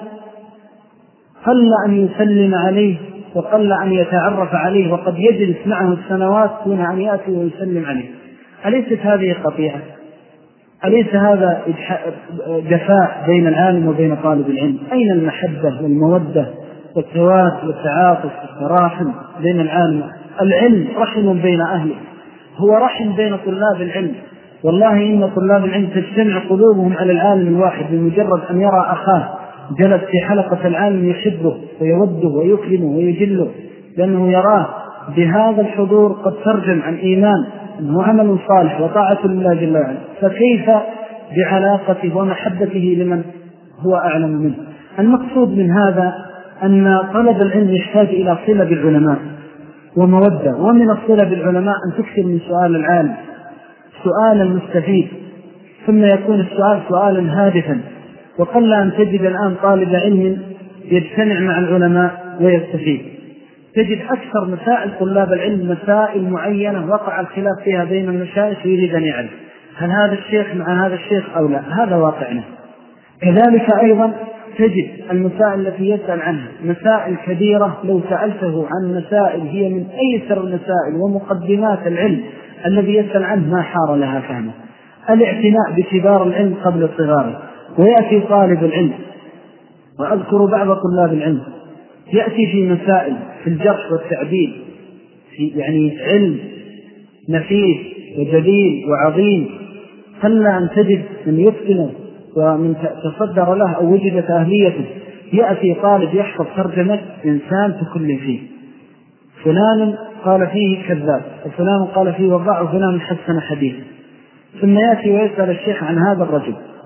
قل أن يسلم عليه وقل أن يتعرف عليه، وقد يجلس معه السنوات دون أن يأتي ويسلم عليه. أليست هذه قطيعة؟ أليس هذا جفاء بين العالم وبين طالب العلم؟ أين المحبة والمودة والتواد والتعاطف والتراحم بين العالم؟ العلم رحم بين أهله، هو رحم بين طلاب العلم. والله إن طلاب العلم تجتمع قلوبهم على العالم الواحد بمجرد أن يرى أخاه جلس في حلقة العالم يحبه ويوده ويكرمه ويجله، لأنه يراه بهذا الحضور قد ترجم عن إيمان وعمل صالح وطاعة لله جل وعلا، فكيف بعلاقته ومحبته لمن هو أعلم منه؟ المقصود من هذا أن طلب العلم يحتاج إلى صلة بالعلماء ومودة، ومن الصلة بالعلماء أن تكثر من سؤال العالم سؤالا مستفيد، ثم يكون السؤال سؤالا هادفا. وقل أن تجد الآن طالب علم يجتمع مع العلماء ويستفيد. تجد أكثر مسائل طلاب العلم مسائل معينة وقع الخلاف فيها بين المشايخ يريد أن يعرف هل هذا الشيخ مع هذا الشيخ أو لا، هذا واقعنا. كذلك أيضا تجد المسائل التي يسأل عنها مسائل كبيرة، لو سألته عن مسائل هي من أيسر المسائل ومقدمات العلم الذي يسأل عنه ما حار لها فهمه. الاعتناء بكبار العلم قبل صغاره. ويأتي طالب العلم، وأذكر بعض طلاب العلم يأتي في مسائل في الجرح والتعديل، في يعني علم نفيس وجليل وعظيم، قل أن تجد من يتقنه ومن تصدر له أو وجدت أهليته. يأتي طالب يحفظ ترجمة إنسان تكل فيه، فلان قال فيه كذاب وفلان قال فيه وضع وفلان حسن حديث، ثم يأتي ويسأل الشيخ عن هذا الرجل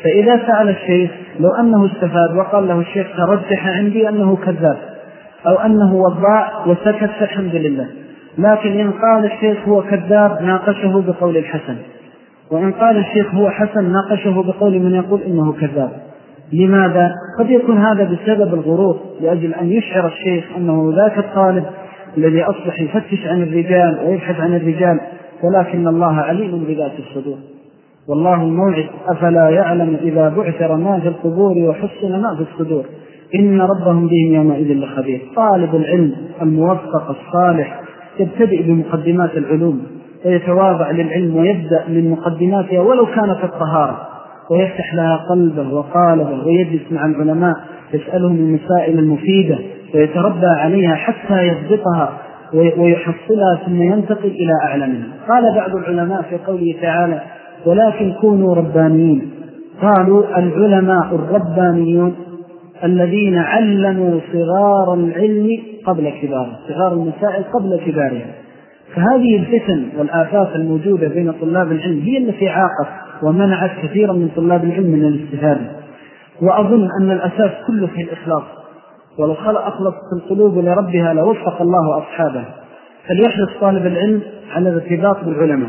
فإذا سأل الشيخ لو أنه استفاد وقال له الشيخ ترجح عندي أنه كذاب أو أنه وضاع وسكت فالحمد لله، لكن إن قال الشيخ هو كذاب ناقشه بقول الحسن، وإن قال الشيخ هو حسن ناقشه بقول من يقول إنه كذاب. لماذا؟ قد يكون هذا بسبب الغرور، لأجل أن يشعر الشيخ أنه ذاك الطالب الذي أصبح يفتش عن الرجال ويبحث عن الرجال، ولكن الله عليم بذات الصدور. والله الموعد أفلا يعلم إذا بعثر ما في القبور وحسن ما في الصدور إن ربهم بهم يومئذ لخبير. طالب العلم الموفق الصالح يبتدئ بمقدمات العلوم ويتواضع للعلم ويبدأ من مقدماتها ولو كانت الطهارة، ويفتح لها قلبه وقالبه ويجلس مع العلماء يسألهم المسائل المفيدة ويتربى عليها حتى يضبطها ويحصلها ثم ينتقل إلى أعلى منها. قال بعض العلماء في قوله تعالى ولكن كونوا ربانيين، قالوا العلماء الربانيون الذين علموا صغار العلم قبل كباره، صغار المسائل قبل كبارها. فهذه الفتن والآفات الموجودة بين طلاب العلم هي التي عاقت ومنعت كثيرا من طلاب العلم من الاستفادة. وأظن أن الأساس كله في الإخلاص، ولو أخلصت القلوب لربها لوفق الله أصحابه. فليحرص طالب العلم على الارتباط بالعلماء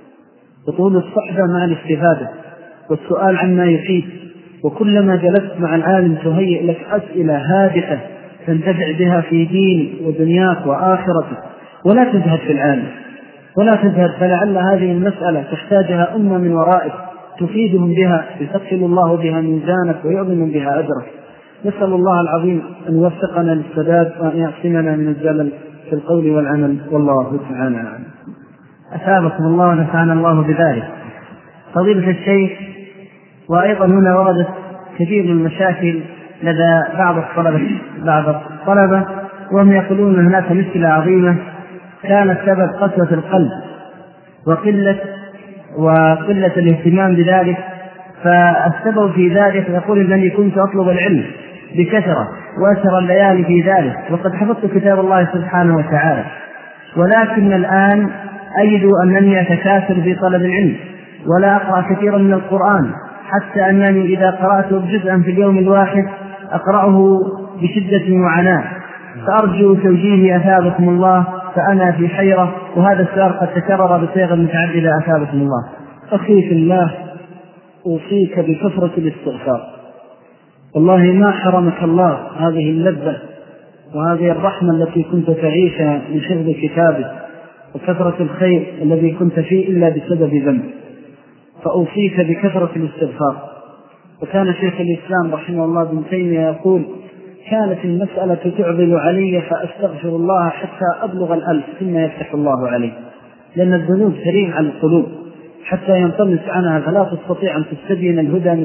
وطول الصحبة مع الاستفادة والسؤال عما يفيد، وكلما جلست مع العالم تهيئ لك أسئلة هادفة تنتفع بها في دينك ودنياك وآخرتك، ولا تزهد في العالم ولا تزهد، فلعل هذه المسألة تحتاجها أمة من ورائك تفيدهم بها، يثقل الله بها ميزانك ويعظم بها أجرك. نسأل الله العظيم أن يوفقنا للسداد وأن يعصمنا من الزلل في القول والعمل، والله تعالى أعلم. أثابكم الله ونفعنا الله بذلك. فضيلة الشيخ، وأيضا هنا وردت كثير من المشاكل لدى بعض الطلبة وهم يقولون هناك مشكلة عظيمة كانت سبب قسوة القلب وقلة الاهتمام بذلك. فالسبب في ذلك يقول أنني كنت أطلب العلم بكثرة وأسهر الليالي في ذلك، وقد حفظت كتاب الله سبحانه وتعالى، ولكن الآن أجد أنني أتكاسل في طلب العلم ولا أقرأ كثيرا من القرآن، حتى أنني إذا قرأت جزءا في اليوم الواحد أقرأه بشدة وعناء. فأرجو توجيهي أثابكم الله، فأنا في حيرة، وهذا السؤال قد تكرر بصيغ متعددة أثابكم الله. أخي في الله، أوصيك بكثرة الاستغفار. والله ما حرمك الله هذه اللذة وهذه الرحمة التي كنت تعيشها من حفظ كتابه وكثرة الخير الذي كنت فيه إلا بسبب ذنب، فأوصيك بكثرة الاستغفار. وكان شيخ الإسلام رحمه الله ابن تيمية يقول كانت المسألة تعضل علي فأستغفر الله حتى أبلغ 1000 ثم يفتح الله علي، لأن الذنوب سريع على القلوب حتى ينطمس عنها، فلا تستطيع أن تستبين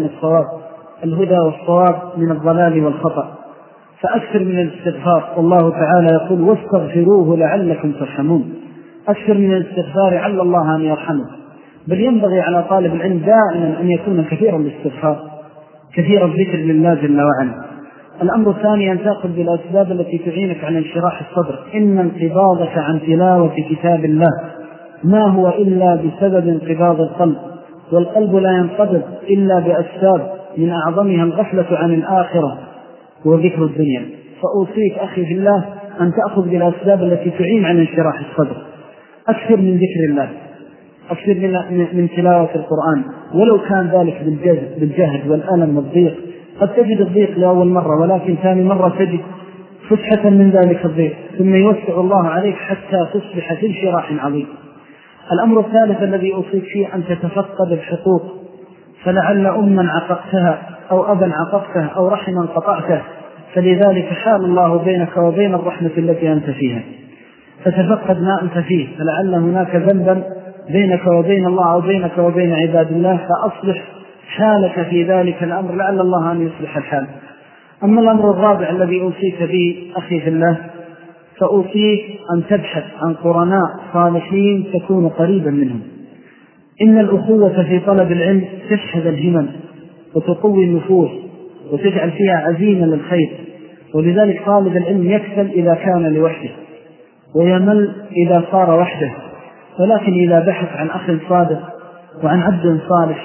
الهدى والصواب من الضلال والخطأ. فأكثر من الاستغفار، والله تعالى يقول واستغفروه لعلكم ترحمون. أكثر من الاستغفار عل الله أن يرحمه. بل ينبغي على طالب العلم دائما أن يكون كثيرا الاستغفار، كثير الذكر لله جل وعلا. الأمر الثاني أن تأخذ بالأسباب التي تعينك على انشراح الصدر. إن انقباضك عن تلاوة كتاب الله ما هو إلا بسبب انقباض القلب، والقلب لا ينقبض إلا بأسباب من أعظمها الغفلة عن الآخرة وذكر الدنيا. فأوصيك أخي في الله أن تأخذ بالأسباب التي تعين على انشراح الصدر. أكثر من ذكر الله، أكثر من تلاوة القرآن، ولو كان ذلك بالجهد والألم والضيق. قد تجد الضيق لأول مرة، ولكن ثاني مرة تجد فتحة من ذلك الضيق، ثم يوسع الله عليك حتى تصبح في انشراح عظيم. الأمر الثالث الذي أوصيك فيه أن تتفقد الحقوق، فلعل أما عققتها أو أبا عققته أو رحما قطعته، فلذلك حال الله بينك وبين الرحمة التي أنت فيها. فتفقد ما أنت فيه، فلعل هناك ذنبا بينك وبين الله أو بينك وبين عباد الله، فأصلح حالك في ذلك الأمر لعل الله أن يصلح الحال. أما الأمر الرابع الذي أوصيك به أخي في الله، فأوصيك أن تبحث عن قرناء صالحين تكون قريبا منهم. إن الأخوة في طلب العلم تشهد الهمم وتقوي النفوس وتجعل فيها عزيمة للخير، ولذلك طالب العلم يكسل إذا كان لوحده ويمل إذا صار وحده، ولكن إذا بحث عن أخ صادق وعن عبد صالح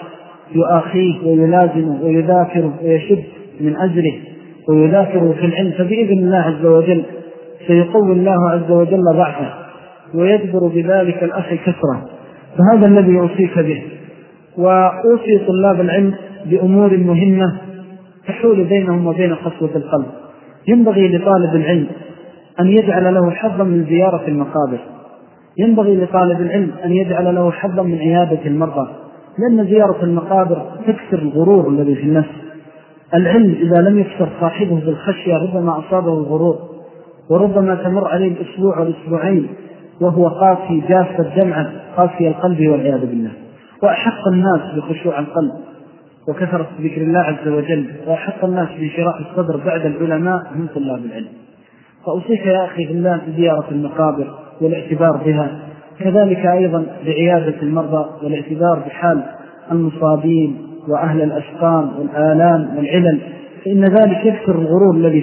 يؤاخيه ويلازمه ويذاكره ويشد من أجله ويذاكره في العلم، فبإذن الله عز وجل سيقوي الله عز وجل ضعفه ويجبر بذلك الأخ كسره. فهذا الذي أوصيك به. وأوصي طلاب العلم بأمور مهمة تحول بينهم وبين قسوة القلب. ينبغي لطالب العلم أن يجعل له حظا من زيارة المقابر، ينبغي لطالب العلم أن يجعل له حظا من عيادة المرضى، لأن زيارة المقابر تكسر الغرور الذي في النفس. العلم إذا لم يكسر صاحبه بالخشية ربما أصابه الغرور، وربما تمر عليه الأسبوع والأسبوعين وهو قاسي جاف الدمعة قاسي القلب والعياذ بالله. وأحق الناس بخشوع القلب وكثرة ذكر الله عز وجل، وأحق الناس بشراح الصدر بعد العلماء هم طلاب العلم. فأوصيك يا أخي بالله بزيارة المقابر والاعتبار بها، كذلك أيضا بعيادة المرضى والاعتبار بحال المصابين وأهل الأسقام والآلام والعلل، فإن ذلك يكسر الغرور الذي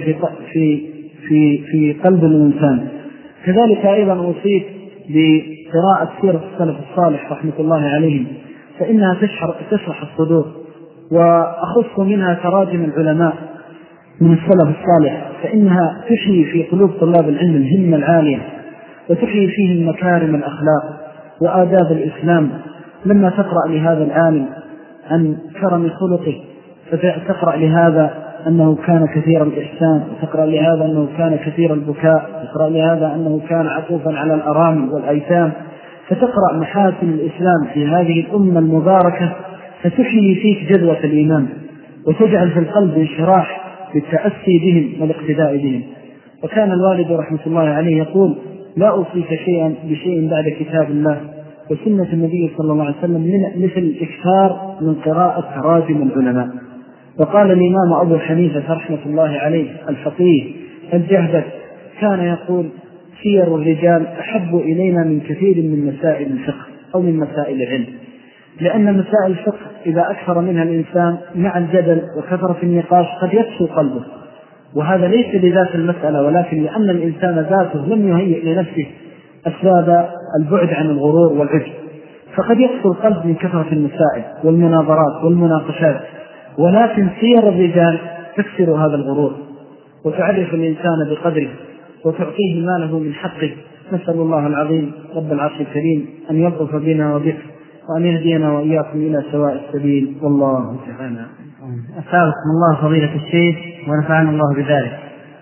في قلب الإنسان. كذلك أيضا أوصيك بقراءة سيرة السلف الصالح رحمة الله عليهم، فإنها تشرح الصدور، وأخص منها تراجم العلماء من السلف الصالح، فإنها تحيي في قلوب طلاب العلم الهمة العالية، وتحيي فيهم مكارم الأخلاق وآداب الإسلام. لما تقرأ لهذا العالم عن كرم خلقه، فتقرأ لهذا أنه كان كثير الإحسان، وتقرأ لهذا أنه كان كثير البكاء، وتقرأ لهذا أنه كان عطوفا على الأرامل والأيتام، فتقرأ محاسن الإسلام في هذه الأمة المباركة، فتحيي فيك جذوة الإيمان، وتجعل في القلب انشراح بالتأسي بهم والاقتداء بهم. وكان الوالد رحمة الله عليه يقول: لا أوصيك بشيء بعد كتاب الله وسنة النبي صلى الله عليه وسلم مثل الإكثار من قراءة تراجم العلماء. وقال الإمام أبو حنيفة رحمة الله عليه الفقيه الجهبذ كان يقول: سير الرجال أحب إلينا من كثير من مسائل الفقه أو من مسائل العلم، لأن مسائل الفقه إذا أكثر منها الإنسان مع الجدل وكثرة النقاش قد يقسو قلبه، وهذا ليس لذات المسألة، ولكن لأن الإنسان ذاته لم يهيئ لنفسه أسباب البعد عن الغرور والعجب، فقد يقسو القلب من كثرة المسائل والمناظرات والمناقشات. ولكن سير الرجال تكسر هذا الغرور وتعرف الإنسان بقدره وتعطيه ما له من حقه. نسأل الله العظيم رب العرش الكريم أن يلطف بنا وبك، وأن يهدينا وإياكم إلى سواء السبيل، والله تعالى. أسألكم الله فضيلة الشيخ ونفعنا الله بذلك.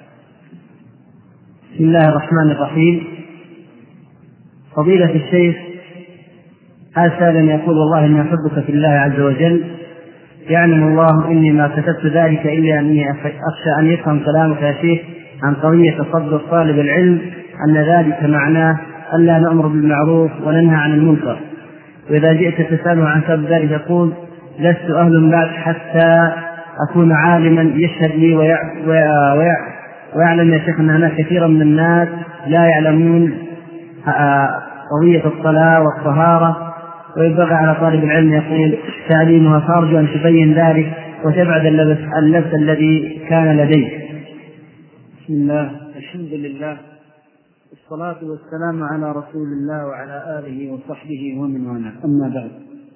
بسم الله الرحمن الرحيم. فضيلة الشيخ، هذا سائل يقول: والله إني أحبك في الله عز وجل، يعلم الله إني ما كتبت ذلك إلا أني أخشى أن يفهم كلامك يا شيخ عن قضية تصدر طالب العلم أن ذلك معناه ألا نأمر بالمعروف وننهى عن المنكر، وإذا جئت تسأله عن سبب ذلك يقول: لست أهل بعد حتى أكون عالما يشهد لي ويعلم يا شيخ أن هناك كثيرا من الناس لا يعلمون قضية الصلاة والطهارة، ويبقى على طالب العلم يقول تعليمها، فأرجو أن تبين ذلك وتبعد اللبس الذي كان لديه. بسم الله، الحمد لله، الصلاة والسلام على رسول الله وعلى آله وصحبه ومن والاه، أما بعد.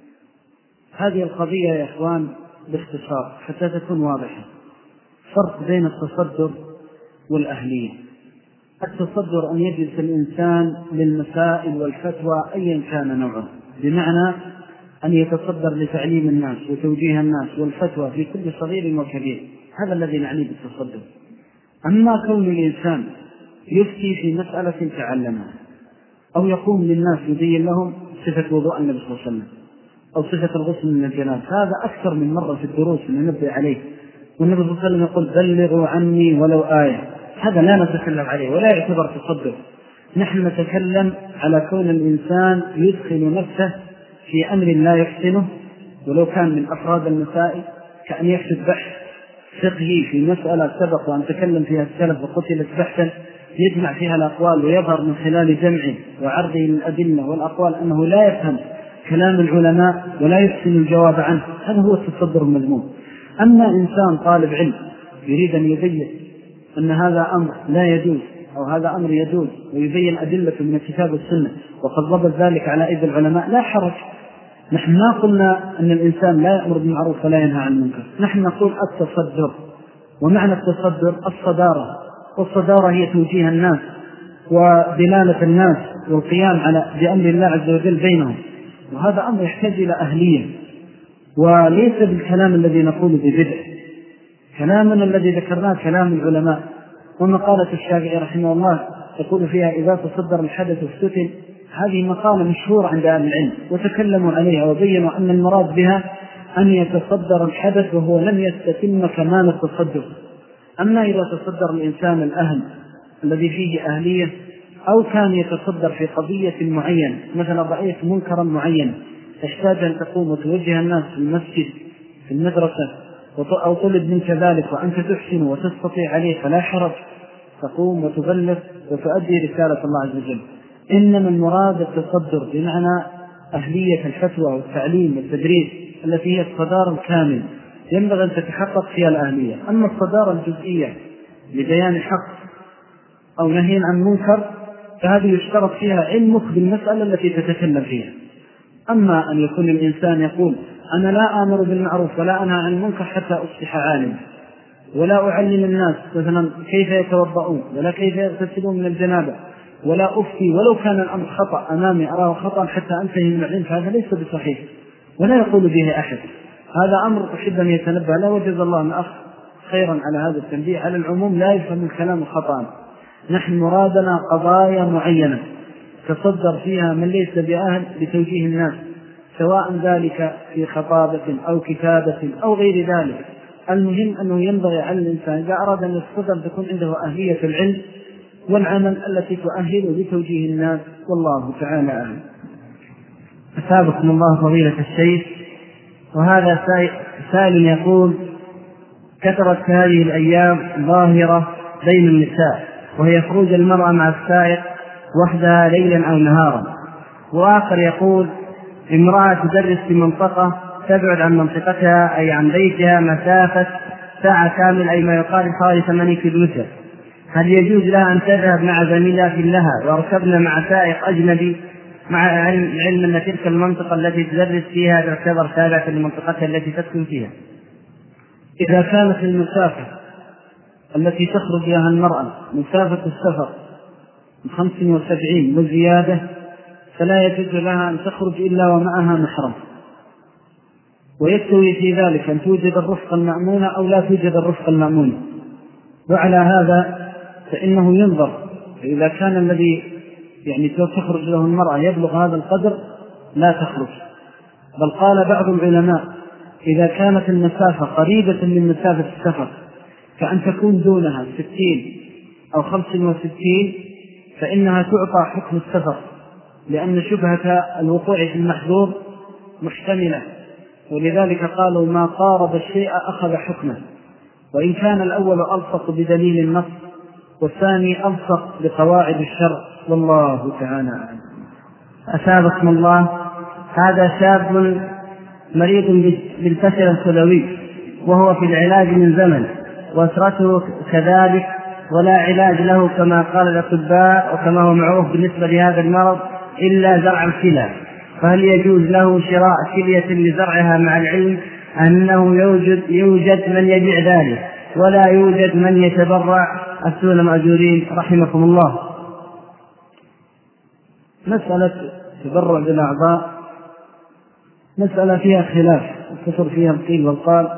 هذه القضية يا إخوان باختصار حتى تكون واضحة: فرق بين التصدر والأهلية. التصدر أن يجلس الإنسان للمسائل والفتوى أيا كان نوعه، بمعنى أن يتصدر لتعليم الناس وتوجيه الناس والفتوى في كل صغير وكبير، هذا الذي نعنيه بالتصدر. أما كون الإنسان يفتي في مسألة تعلمها، أو يقوم للناس يبين لهم صفة وضوء النبي صلى الله عليه وسلم أو صفة الغسل من الجنابة، هذا أكثر من مرة في الدروس ننبه عليه، والنبي صلى الله عليه وسلم يقول: بلغوا عني ولو آية. هذا لا نتكلم عليه ولا يعتبر تصدر. نحن نتكلم على كون الإنسان يدخل نفسه في أمر لا يحسنه، ولو كان من أفراد المسائل، كأن يكتب بحث فقهي في مسألة سبق وأن تكلم فيها السلف وقتلت بحثا، يجمع فيها الأقوال ويظهر من خلال جمعه وعرضه للأدلة والأقوال أنه لا يفهم كلام العلماء ولا يحسن الجواب عنه، هذا هو التصدر المذموم. أما إنسان طالب علم يريد أن يبين أن هذا أمر لا يجوز أو هذا أمر يجوز، ويبين أدلة من الكتاب والسنة وقد ضبط ذلك على أيدي العلماء، لا حرج. نحن ما قلنا أن الإنسان لا يأمر بالمعروف ولا ينهى عن المنكر، نحن نقول التصدر، ومعنى التصدر الصدارة، والصدارة هي توجيه الناس ودلالة الناس والقيام بأمر الله عز وجل بينهم، وهذا أمر يحتاج إلى أهلية، وليس بالكلام الذي نقول ببدء. كلامنا الذي ذكرناه كلام العلماء، ومقالة الشافعي رحمه الله يقول فيها إذا تصدر الحدث الفتن، هذه مقالة مشهورة عند أهل العلم وتكلموا عليها وبينوا أن المراد بها أن يتصدر الحدث وهو لم يستتم كمال التصدر. أما إذا تصدر الإنسان الأهل الذي فيه أهلية، أو كان يتصدر في قضية معينة، مثلا رأيت منكرا معين تحتاج أن تقوم وتوجه الناس في المسجد في المدرسة، أو طلب منك ذلك وأنت تحسن وتستطيع عليه فلا حرج، تقوم وتبلغ وتؤدي رسالة الله عز وجل. إنما المراد التصدر بمعنى أهلية الفتوى والتعليم والتدريس التي هي الصدارة الكامل، ينبغي أن تتحقق فيها الأهلية. أما الصدارة الجزئية لبيان حق أو نهي عن منكر فهذه يشترط فيها علمك بالمسألة التي تتكلم فيها. أما أن يكون الإنسان يقول أنا لا آمر بالمعروف ولا أنهى عن المنكر حتى أصبح عالم، ولا أعلم الناس مثلا كيف يتوضؤون ولا كيف يغتسلون من الجنابة، ولا أفتي ولو كان الأمر خطأ أمامي أراه خطأ حتى أنتهي من العلم، فهذا ليس بصحيح ولا يقول به أحد. هذا أمر أحب أن يتنبه له، وجزا الله الأخ خيرا على هذا التنبيه. على العموم لا يفهم الكلام خطأ، نحن مرادنا قضايا معينة تصدر فيها من ليس بأهل لتوجيه الناس، سواء ذلك في خطابة أو كتابة أو غير ذلك. المهم أنه ينبغي على الإنسان إذا أراد أن يتصدر تكون عنده أهلية العلم والعمل التي تؤهل لتوجيه الناس، والله تعالى أعلم. أثابكم الله فضيلة الشيخ. وهذا سائل يقول: كثرت هذه الأيام ظاهرة بين النساء، وهي خروج المرأة مع السائق وحدها ليلا أو نهارا. وآخر يقول: امرأة تدرس في منطقة تبعد عن منطقتها أي عن بيتها مسافة ساعة كامل، أي ما يقال حوالي 8 كيلومتر، هل يجوز لها أن تذهب مع زميلات لها واركبن مع سائق أجنبي، مع علم أن تلك المنطقة التي تدرس فيها تعتبر تابعة لمنطقتها التي تسكن فيها؟ إذا كانت المسافة التي تخرج لها المرأة مسافة السفر 75 وزيادة، فلا يجوز لها أن تخرج إلا ومعها محرم، ويستوي في ذلك أن توجد الرفقة المأمونة أو لا توجد الرفقة المأمونة. وعلى هذا فإنه ينظر، إذا كان الذي تخرج له المرأة يبلغ هذا القدر لا تخرج. بل قال بعض العلماء إذا كانت المسافة قريبة من مسافة السفر كأن تكون دونها 60 أو 65 فإنها تعطى حكم السفر، لأن شبهة الوقوع في المحظور محتملة، ولذلك قالوا ما قارب الشيء أخذ حكمه، وإن كان الأول ألصق بدليل النص والثاني ألصق بقواعد الشرع، والله تعالى أعلم. أثابكم الله. هذا شاب مريض بالفشل الكلوي وهو في العلاج من زمن، وأسرته كذلك، ولا علاج له كما قال الأطباء وكما هو معروف بالنسبة لهذا المرض إلا زرع الكلى، فهل يجوز له شراء كلية لزرعها مع العلم أنه يوجد من يبيع ذلك ولا يوجد من يتبرع؟ أفتونا مأجورين رحمكم الله. مسألة تبرع بالأعضاء مسألة فيها خلاف كثر فيها القيل والقال،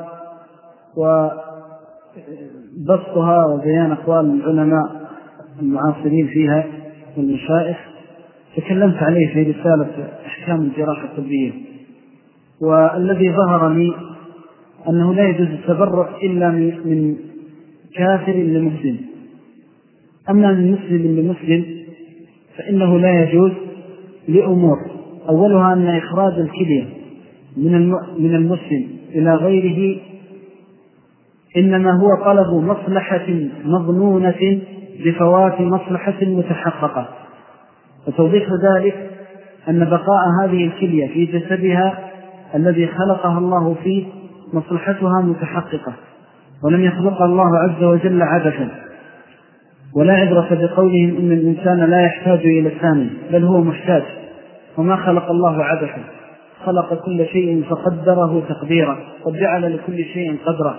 وبسطها وبيان أقوال العلماء المعاصرين فيها والمشايخ تكلمت عليه في رسالة أحكام الجراحة الطبية. والذي ظهر لي أنه لا يجوز التبرع إلا من كافر لمسلم، أما من مسلم لمسلم فإنه لا يجوز لأمور، أولها أن إخراج الكلية من المسلم إلى غيره إنما هو طلب مصلحة مظنونة بفوات مصلحة متحققة. وتوضيح ذلك أن بقاء هذه الكلية في جسدها الذي خلقها الله فيه مصلحتها متحققة، ولم يخلق الله عز وجل عبثا، ولا عبرة بقولهم إن الإنسان لا يحتاج إلى الثاني بل هو محتاج، وما خلق الله عبثا، خلق كل شيء فقدره تقديرا، قد جعل لكل شيء قدرا.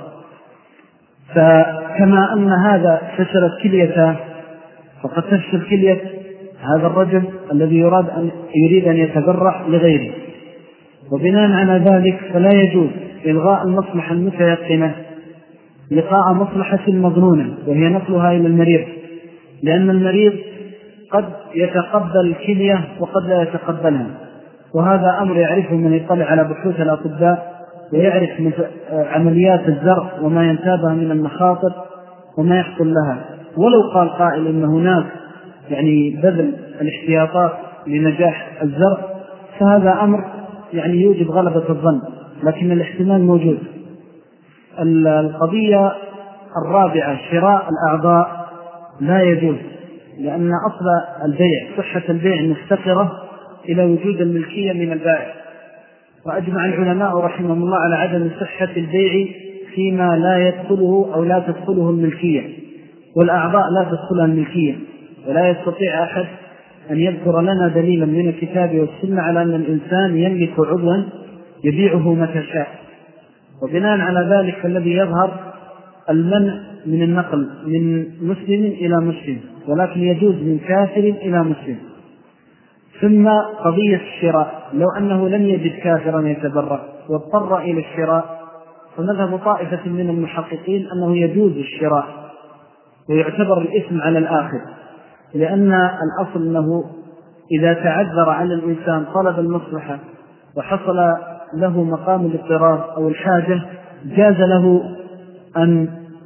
فكما أن هذا فشلت كليته فقد تفشل كلية هذا الرجل الذي يريد أن يتبرع لغيره. وبناء على ذلك فلا يجوز إلغاء المصلحة المتيقنة لقاء مصلحة مظنونة وهي نقلها إلى المريض، لأن المريض قد يتقبل الكلية وقد لا يتقبلها، وهذا أمر يعرفه من يطلع على بحوث الأطباء ويعرف عمليات الزرع وما ينتابها من المخاطر وما يحصل لها. ولو قال قائل إن هناك بذل الاحتياطات لنجاح الزرع فهذا أمر يوجب غلبة الظن، لكن الاحتمال موجود. القضية الرابعة شراء الأعضاء لا يجوز، لأن أصل البيع صحة البيع مفتقرة إلى وجود الملكية من البائع، وأجمع العلماء رحمهم الله على عدم صحة البيع فيما لا يدخله أو لا تدخله الملكية، والأعضاء لا تدخلها الملكية، ولا يستطيع أحد أن يذكر لنا دليلا من الكتاب والسنة على أن الإنسان يملك عضوا يبيعه متى شاء. وبناء على ذلك فالذي يظهر المنع من النقل من مسلم إلى مسلم، ولكن يجوز من كافر إلى مسلم. ثم قضية الشراء، لو أنه لم يجد كافرا يتبرع واضطر إلى الشراء، فمذهب طائفة من المحققين أنه يجوز الشراء ويعتبر الإثم على الآخر، لأن الأصل أنه إذا تعذر على الإنسان طلب المصلحة وحصل له مقام الاضطرار أو الحاجة جاز له أن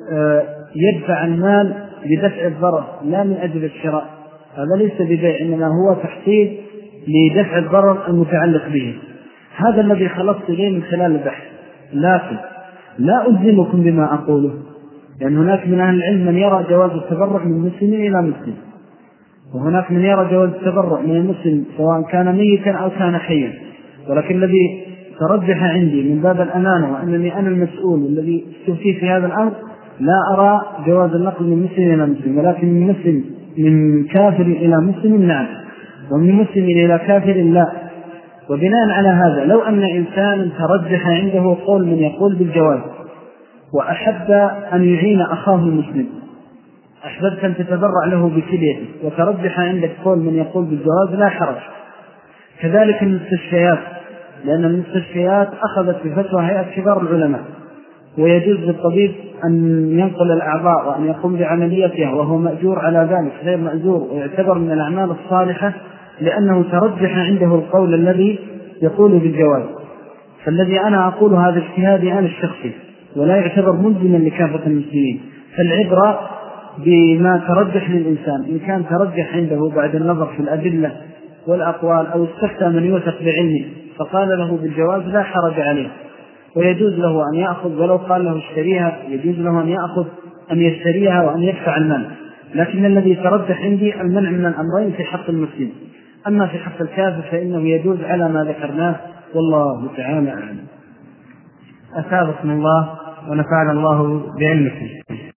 يدفع المال لدفع الضرر لا من أجل الشراء. هذا ليس ببيع، إنما هو تحصيل لدفع الضرر المتعلق به. هذا الذي خلصت إليه من خلال البحث، لكن لا ألزمكم بما أقوله، لأن هناك من أهل العلم من يرى جواز التبرع من مسلم إلى مسلم، وهناك من يرى جواز التبرع من المسلم سواء كان ميتا أو كان حيا. ولكن الذي ترجح عندي من باب الأمانة وأنني أنا المسؤول الذي استفتي في هذا الأمر، لا أرى جواز النقل من مسلم إلى مسلم، ولكن من كافر إلى مسلم نعم، ومن مسلم إلى كافر لا. وبناء على هذا لو أن إنسان ترجح عنده قول من يقول بالجواز وأحب أن يعين أخاه المسلم، أحببت أن تتبرع له بكليته وترجح عندك قول من يقول بالجواز لا حرج. كذلك المستشفيات، لأن المستشفيات أخذت بفتوى هيئة كبار العلماء، ويجوز للطبيب أن ينقل الأعضاء وأن يقوم بعمليتها وهو مأجور على ذلك غير مأجور، ويعتبر من الأعمال الصالحة لأنه ترجح عنده القول الذي يقول بالجواز. فالذي أنا أقول هذا اجتهادي أنا الشخصي ولا يعتبر ملزما لكافة المسلمين. فالعبرة بما ترجح للإنسان، إن كان ترجح عنده بعد النظر في الأدلة والأقوال أو استفتى من يوثق بعلمه فقال له بالجواز لا حرج عليه، ويجوز له أن يأخذ، ولو قال له اشتريها يجوز له أن يأخذ أن يشتريها وأن يدفع المال. لكن الذي ترجح عندي المنع من الأمرين في حق المسلم، أما في حق الكافر فإنه يجوز على ما ذكرناه، والله تعالى أعلم. أثابكم الله ونفعنا الله بعلمكم.